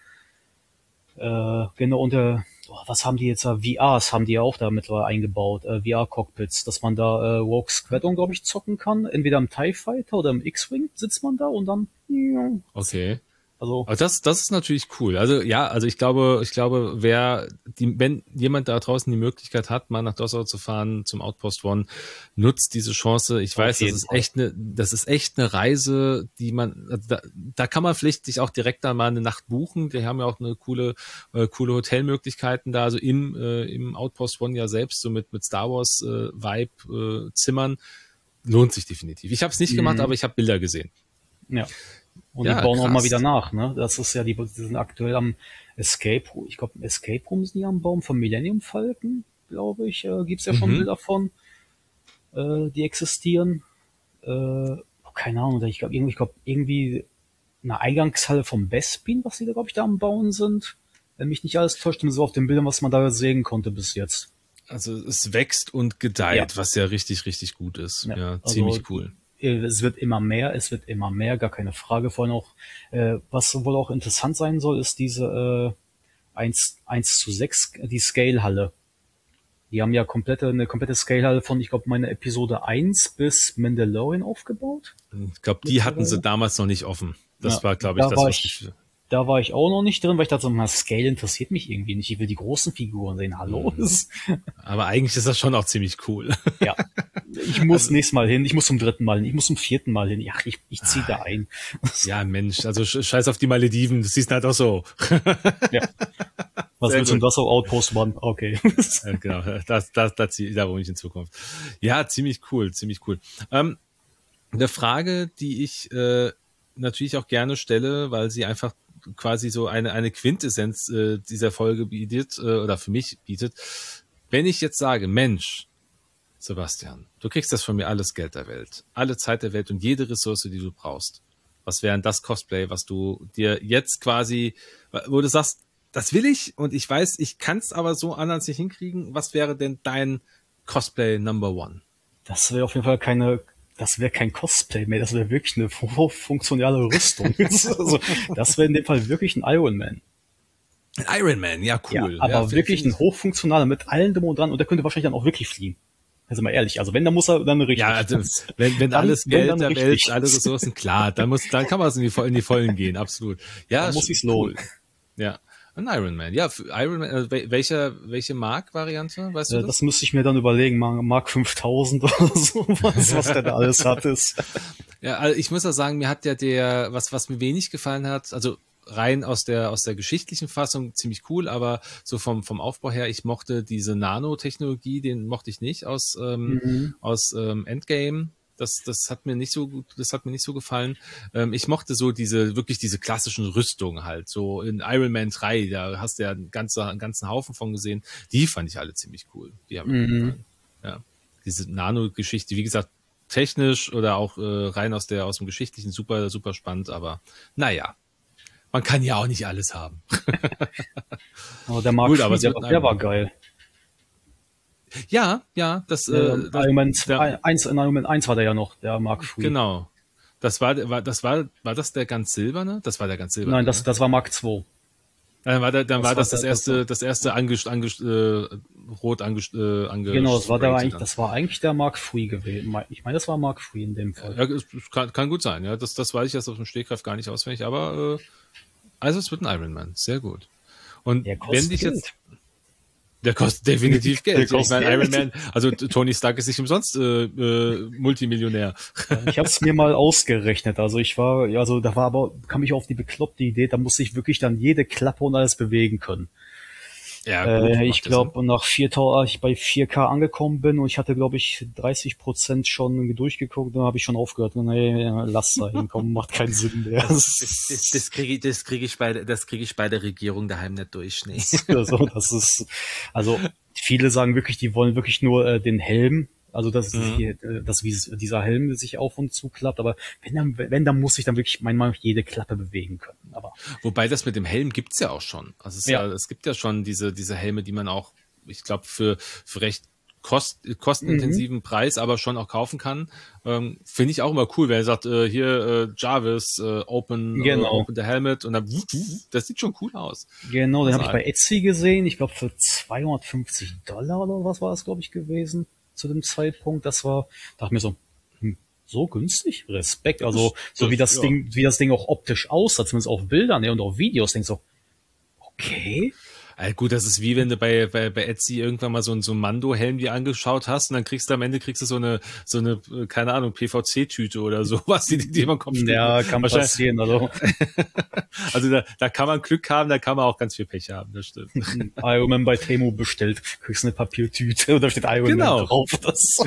[SPEAKER 1] Äh, genau, und äh, oh, was haben die jetzt da? V Rs haben die ja auch da mittlerweile eingebaut. Äh, V R-Cockpits, dass man da äh, Rogue Squadron, glaube ich, zocken kann. Entweder im TIE Fighter oder im X-Wing sitzt man da und dann. Ja,
[SPEAKER 2] Okay.
[SPEAKER 1] also,
[SPEAKER 2] Aber das, das ist natürlich cool. Also ja, also ich glaube, ich glaube, wer die, wenn jemand da draußen die Möglichkeit hat, mal nach Dossau zu fahren zum Outpost One, nutzt diese Chance. Ich
[SPEAKER 1] auf
[SPEAKER 2] weiß, das
[SPEAKER 1] jeden
[SPEAKER 2] ist
[SPEAKER 1] Fall.
[SPEAKER 2] echt eine, das ist echt eine Reise, die man, also da, da kann man vielleicht sich auch direkt dann mal eine Nacht buchen. Die haben ja auch eine coole, äh, coole Hotelmöglichkeiten da, also im, äh, im Outpost One ja selbst, so mit, mit Star Wars äh, Vibe äh, Zimmern. Lohnt sich definitiv. Ich habe es nicht gemacht,
[SPEAKER 1] Mhm.
[SPEAKER 2] aber ich habe Bilder gesehen.
[SPEAKER 1] Ja. Und die
[SPEAKER 2] Ja,
[SPEAKER 1] bauen auch mal wieder
[SPEAKER 2] krass.
[SPEAKER 1] nach, ne? Das ist ja, die, die sind aktuell am Escape, ich glaube, Escape Room sind die am Baum vom Millennium Falcon, glaube ich, äh, gibt's ja schon
[SPEAKER 2] Mhm.
[SPEAKER 1] Bilder von, äh, die existieren. Äh, oh, keine Ahnung, ich glaube irgendwie, ich glaube irgendwie eine Eingangshalle vom Bespin, was die da, glaube ich, da am Bauen sind. Wenn mich nicht alles täuscht, so auf den Bildern, was man da sehen konnte bis jetzt.
[SPEAKER 2] Also es wächst und
[SPEAKER 1] Ja,
[SPEAKER 2] gedeiht, was ja richtig, richtig gut ist.
[SPEAKER 1] ja.
[SPEAKER 2] Ja,
[SPEAKER 1] Also
[SPEAKER 2] ziemlich cool.
[SPEAKER 1] äh, es wird immer mehr, es wird immer mehr, gar keine Frage. Vor allem auch, äh, was wohl auch interessant sein soll, ist diese äh, eins, eins zu sechs, die Scale-Halle. Die haben ja komplette, eine komplette Scale-Halle von, ich glaube, meine Episode eins bis Mandalorian aufgebaut.
[SPEAKER 2] Ich glaube, die hatten sie
[SPEAKER 1] Mittlerweile.
[SPEAKER 2] damals noch nicht offen. Das
[SPEAKER 1] Ja,
[SPEAKER 2] war, glaube ich,
[SPEAKER 1] da
[SPEAKER 2] das,
[SPEAKER 1] war
[SPEAKER 2] was
[SPEAKER 1] ich,
[SPEAKER 2] die.
[SPEAKER 1] da war ich auch noch nicht drin, weil ich dachte, so, na, Scale interessiert mich irgendwie nicht. Ich will die großen Figuren sehen. Hallo? Das-
[SPEAKER 2] Aber eigentlich ist das schon auch ziemlich cool.
[SPEAKER 1] Ja. Ich muss
[SPEAKER 2] Also,
[SPEAKER 1] nächstes Mal hin, ich muss zum dritten Mal hin, ich muss zum vierten Mal hin. Ja, ich, ich zieh da ein.
[SPEAKER 2] ja, Mensch, also sch- scheiß auf die Malediven, das siehst du halt auch so.
[SPEAKER 1] Ja. Was
[SPEAKER 2] Sehr
[SPEAKER 1] willst du denn
[SPEAKER 2] gut.
[SPEAKER 1] das auf Outpost One? Okay.
[SPEAKER 2] Ja, genau, das, das, das, da wohne ich in Zukunft. Ja, ziemlich cool, ziemlich cool. Ähm, eine Frage, die ich äh, natürlich auch gerne stelle, weil sie einfach quasi so eine, eine Quintessenz äh, dieser Folge bietet, äh, oder für mich bietet. Wenn ich jetzt sage, Mensch, Sebastian, du kriegst das von mir alles Geld der Welt, alle Zeit der Welt und jede Ressource, die du brauchst. Was wäre denn das Cosplay, was du dir jetzt quasi, wo du sagst, das will ich und ich weiß, ich kann es aber so anders nicht hinkriegen. Was wäre denn dein Cosplay Number One?
[SPEAKER 1] Das wäre auf jeden Fall keine, das wäre kein Cosplay mehr, das wäre wirklich eine hochfunktionale Rüstung. Also, das wäre in dem Fall wirklich ein Iron Man.
[SPEAKER 2] Ein Iron Man, ja, cool.
[SPEAKER 1] Ja, aber
[SPEAKER 2] ja,
[SPEAKER 1] wirklich ein hochfunktionaler mit allem drum und dran und der könnte wahrscheinlich dann auch wirklich fliegen. Also mal ehrlich, also wenn, dann muss er dann richtig.
[SPEAKER 2] Ja, also, wenn, wenn
[SPEAKER 1] dann,
[SPEAKER 2] alles
[SPEAKER 1] wenn
[SPEAKER 2] Geld
[SPEAKER 1] dann
[SPEAKER 2] der
[SPEAKER 1] richtig.
[SPEAKER 2] Welt, alle Ressourcen, klar, dann muss, dann kann man es in die, in die Vollen gehen, absolut. Ja,
[SPEAKER 1] dann muss
[SPEAKER 2] cool.
[SPEAKER 1] sich's lohnen.
[SPEAKER 2] Ja, ein Iron Man. Ja, für Iron Man, äh, welche, welche Mark-Variante, weißt du
[SPEAKER 1] Äh,
[SPEAKER 2] das?
[SPEAKER 1] das müsste ich mir dann überlegen, Mark fünftausend oder so, was, was der da alles hat ist.
[SPEAKER 2] Ja, also ich muss ja sagen, mir hat ja der, was, was mir wenig gefallen hat, also rein aus der, aus der geschichtlichen Fassung ziemlich cool, aber so vom, vom Aufbau her, ich mochte diese Nanotechnologie, den mochte ich nicht aus, ähm,
[SPEAKER 1] Mhm.
[SPEAKER 2] aus ähm, Endgame. Das, das hat mir nicht so gut, das hat mir nicht so gefallen. Ähm, ich mochte so diese, wirklich diese klassischen Rüstungen halt. So in Iron Man drei, da hast du ja einen ganzen, einen ganzen Haufen von gesehen. Die fand ich alle ziemlich cool. Die haben mir
[SPEAKER 1] Mhm.
[SPEAKER 2] gefallen. Ja. Diese Nano-Geschichte, wie gesagt, technisch oder auch äh, rein aus der, aus dem Geschichtlichen super, super spannend, aber naja. Man kann ja auch nicht alles haben.
[SPEAKER 1] Aber der Mark
[SPEAKER 2] Gut, aber
[SPEAKER 1] Free,
[SPEAKER 2] es
[SPEAKER 1] der,
[SPEAKER 2] wird ein
[SPEAKER 1] der war
[SPEAKER 2] Iron Man.
[SPEAKER 1] geil.
[SPEAKER 2] Ja, ja, das, äh,
[SPEAKER 1] Ähm,
[SPEAKER 2] das
[SPEAKER 1] Iron Man
[SPEAKER 2] der,
[SPEAKER 1] eins, in Iron Man eins war der ja noch, der Mark Free.
[SPEAKER 2] genau. Das war, war, das war, war das der ganz silberne? Das war der ganz silberne.
[SPEAKER 1] Nein, das,
[SPEAKER 2] Ne?
[SPEAKER 1] das war Mark zwei.
[SPEAKER 2] Dann war, der, dann
[SPEAKER 1] Das
[SPEAKER 2] war
[SPEAKER 1] war
[SPEAKER 2] das das
[SPEAKER 1] der- das
[SPEAKER 2] erste,
[SPEAKER 1] war-
[SPEAKER 2] das erste ange, ange, äh, rot ange, äh, ange
[SPEAKER 1] Genau, das war der eigentlich, das war eigentlich der Mark Free gewesen. Ich meine, das war Mark Free in dem Fall.
[SPEAKER 2] Ja, es kann, kann gut sein, ja. Das, das weiß ich jetzt auf dem Stegreif gar nicht auswendig, aber äh, also es wird ein Iron Man, sehr gut. Und
[SPEAKER 1] Der
[SPEAKER 2] wenn
[SPEAKER 1] kostet
[SPEAKER 2] dich jetzt,
[SPEAKER 1] Geld.
[SPEAKER 2] der kostet definitiv
[SPEAKER 1] Der
[SPEAKER 2] Geld. Ich
[SPEAKER 1] kostet
[SPEAKER 2] meine, Iron
[SPEAKER 1] Geld.
[SPEAKER 2] Man, also Tony Stark ist nicht umsonst äh, äh, Multimillionär.
[SPEAKER 1] Ich habe es mir mal ausgerechnet. Also ich war, ja, also da war aber, kam ich auf die bekloppte Idee, da musste ich wirklich dann jede Klappe und alles bewegen können.
[SPEAKER 2] Ja,
[SPEAKER 1] Äh,
[SPEAKER 2] macht
[SPEAKER 1] ich
[SPEAKER 2] ja
[SPEAKER 1] glaube, nach viertausend, als ich bei vier K angekommen bin und ich hatte, glaube ich, dreißig Prozent schon durchgeguckt, dann habe ich schon aufgehört. Nee, lass da hinkommen, macht keinen Sinn mehr.
[SPEAKER 2] Das, das, das kriege ich, das kriege ich bei, das kriege ich bei der Regierung daheim nicht durch, nee.
[SPEAKER 1] Also, das ist, also viele sagen wirklich, die wollen wirklich nur äh, den Helm, also das,
[SPEAKER 2] Mhm.
[SPEAKER 1] hier, äh, das wie es- dieser Helm sich auf und zu klappt, aber wenn dann, wenn dann muss ich dann wirklich meiner Meinung nach jede Klappe bewegen können. Aber
[SPEAKER 2] Wobei das mit dem Helm gibt's ja auch schon. Also es, ist
[SPEAKER 1] Ja.
[SPEAKER 2] ja. es gibt ja schon diese, diese Helme, die man auch, ich glaube, für, für recht kost, kostenintensiven Preis, aber schon auch kaufen kann. Ähm, Finde ich auch immer cool, wer sagt, äh, hier äh, Jarvis, äh, open,
[SPEAKER 1] Genau.
[SPEAKER 2] äh, open the helmet und dann, das sieht schon cool aus.
[SPEAKER 1] genau, den habe ich
[SPEAKER 2] Also,
[SPEAKER 1] bei Etsy gesehen, ich glaube für zweihundertfünfzig Dollar oder was war das, glaube ich, gewesen zu dem Zeitpunkt. Das war, dachte mir so, hm, so günstig? Respekt. Also, so
[SPEAKER 2] das-
[SPEAKER 1] wie das
[SPEAKER 2] ja.
[SPEAKER 1] Ding, wie das Ding auch optisch aussah, zumindest auf Bildern, ne, und auf Videos, denkst so, okay.
[SPEAKER 2] äh, gut, das ist wie wenn du bei, bei, bei Etsy irgendwann mal so ein, so ein Mando-Helm dir angeschaut hast und dann kriegst du am Ende kriegst du so eine, so eine, äh, keine Ahnung, P V C-Tüte oder sowas, die, die man Kopf
[SPEAKER 1] Ja, kann
[SPEAKER 2] Wahrscheinlich-
[SPEAKER 1] passieren. Also,
[SPEAKER 2] Also da, da kann man Glück haben, da kann man auch ganz viel Pech haben, das stimmt.
[SPEAKER 1] Iron Man bei Temu bestellt, kriegst eine Papiertüte und da steht Iron
[SPEAKER 2] Genau.
[SPEAKER 1] Man drauf. Das,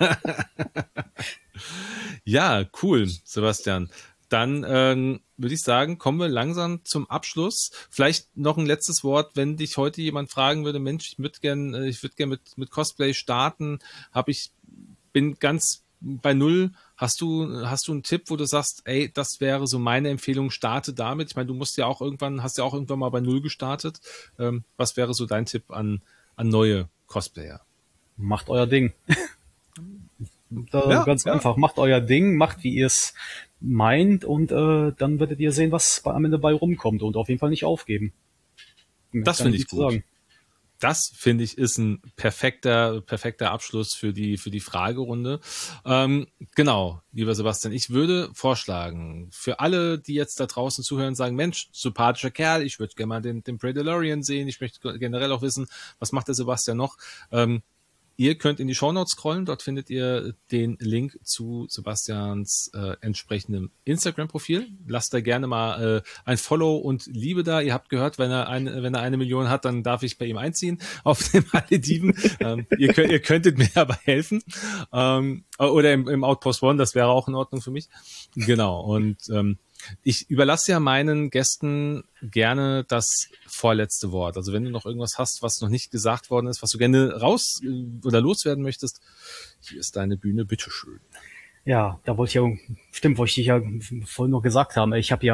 [SPEAKER 2] Ja, cool, Sebastian. Dann ähm, würde ich sagen, kommen wir langsam zum Abschluss. Vielleicht noch ein letztes Wort, wenn dich heute jemand fragen würde, Mensch, ich würde gern, äh, ich würde gern mit, mit Cosplay starten, habe ich, bin ganz bei Null. Hast du, hast du einen Tipp, wo du sagst, ey, das wäre so meine Empfehlung, starte damit? Ich meine, du musst ja auch irgendwann, hast ja auch irgendwann mal bei Null gestartet. Ähm, was wäre so dein Tipp an, an neue Cosplayer?
[SPEAKER 1] macht euer Ding. Da,
[SPEAKER 2] Ja,
[SPEAKER 1] ganz
[SPEAKER 2] ja.
[SPEAKER 1] einfach, macht euer Ding, macht wie ihr es meint und äh, dann werdet ihr sehen, was bei, am Ende bei rumkommt und auf jeden Fall nicht aufgeben. Mehr
[SPEAKER 2] Das
[SPEAKER 1] kann
[SPEAKER 2] finde ich
[SPEAKER 1] nicht
[SPEAKER 2] gut.
[SPEAKER 1] sagen.
[SPEAKER 2] Das finde ich ist ein perfekter, perfekter Abschluss für die, für die Fragerunde. Ähm, genau, lieber Sebastian, ich würde vorschlagen, für alle, die jetzt da draußen zuhören, sagen, Mensch, sympathischer Kerl, ich würde gerne mal den, den Predalorian sehen, ich möchte generell auch wissen, was macht der Sebastian noch? Ähm, Ihr könnt in die Shownotes scrollen, dort findet ihr den Link zu Sebastians äh, entsprechendem Instagram-Profil. Lasst da gerne mal äh, ein Follow und Liebe da. Ihr habt gehört, wenn er, eine, wenn er eine Million hat, dann darf ich bei ihm einziehen auf dem Malediven. ähm, ihr, könnt, ihr könntet mir dabei helfen. Ähm, oder im, im Outpost One, das wäre auch in Ordnung für mich. Genau, und ähm, ich überlasse ja meinen Gästen gerne das vorletzte Wort. Also wenn du noch irgendwas hast, was noch nicht gesagt worden ist, was du gerne raus äh, oder loswerden möchtest, hier ist deine Bühne, bitteschön.
[SPEAKER 1] Ja, da wollte ich ja, stimmt, wollte ich dich ja vorhin noch gesagt haben. Ich habe ja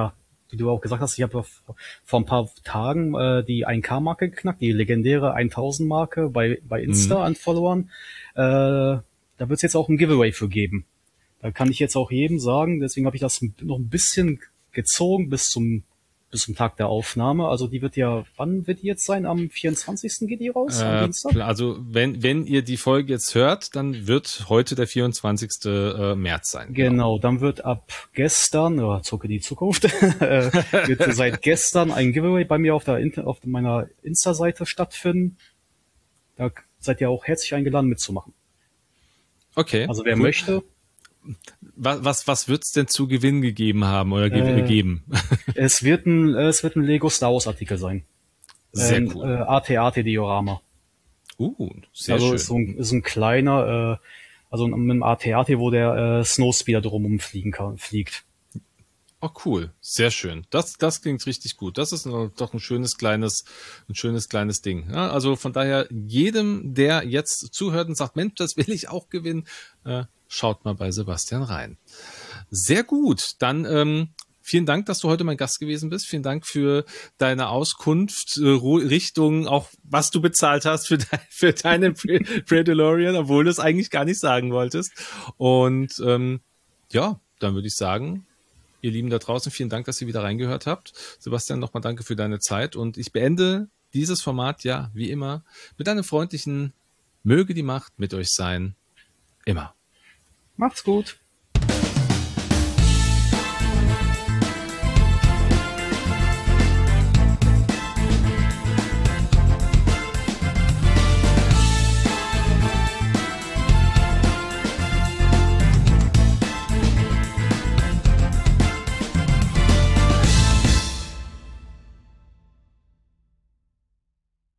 [SPEAKER 1] wie du auch gesagt hast, ich habe vor, vor ein paar Tagen äh, die ein K-Marke geknackt, die legendäre tausend-Marke bei, bei
[SPEAKER 2] Mhm.
[SPEAKER 1] Insta an Followern. Äh, da wird es jetzt auch ein Giveaway für geben. Da kann ich jetzt auch jedem sagen, deswegen habe ich das noch ein bisschen gezogen bis zum bis zum Tag der Aufnahme. Also die wird ja, wann wird die jetzt sein? Am vierundzwanzigsten geht die raus? Am
[SPEAKER 2] Äh,
[SPEAKER 1] Dienstag?
[SPEAKER 2] also wenn, wenn ihr die Folge jetzt hört, dann wird heute der vierundzwanzigste äh, März sein. Genau.
[SPEAKER 1] Genau, dann wird ab gestern, oder zurück in die Zukunft, äh, wird seit gestern ein Giveaway bei mir auf der Inter auf meiner Insta-Seite stattfinden. Da seid ihr auch herzlich eingeladen mitzumachen.
[SPEAKER 2] Okay,
[SPEAKER 1] Also wer
[SPEAKER 2] cool.
[SPEAKER 1] möchte.
[SPEAKER 2] Was, was, was wird's denn zu Gewinn gegeben haben oder ge
[SPEAKER 1] Äh,
[SPEAKER 2] geben?
[SPEAKER 1] es wird ein, es wird ein Lego Star Wars Artikel sein.
[SPEAKER 2] Sehr
[SPEAKER 1] Ein
[SPEAKER 2] cool.
[SPEAKER 1] äh, A T A T-Diorama.
[SPEAKER 2] Uh, sehr
[SPEAKER 1] Also
[SPEAKER 2] schön.
[SPEAKER 1] ist so ein, ist ein kleiner, äh, also mit einem A T A T, wo der äh, Snowspeeder drumherum fliegen kann, fliegt.
[SPEAKER 2] Oh, cool. Sehr schön. Das, das klingt richtig gut. Das ist noch, doch ein schönes kleines, ein schönes kleines Ding. Ja, also von daher, jedem, der jetzt zuhört und sagt, Mensch, das will ich auch gewinnen, äh, schaut mal bei Sebastian rein. Sehr gut. Dann, ähm, vielen Dank, dass du heute mein Gast gewesen bist. Vielen Dank für deine Auskunft, äh, Richtung, auch was du bezahlt hast für, de für deinen Predalorian, obwohl du es eigentlich gar nicht sagen wolltest. Und ähm, ja, dann würde ich sagen, ihr Lieben da draußen, vielen Dank, dass ihr wieder reingehört habt. Sebastian, nochmal danke für deine Zeit. Und ich beende dieses Format, ja, wie immer, mit einem freundlichen Möge die Macht mit euch sein. Immer.
[SPEAKER 1] Macht's gut.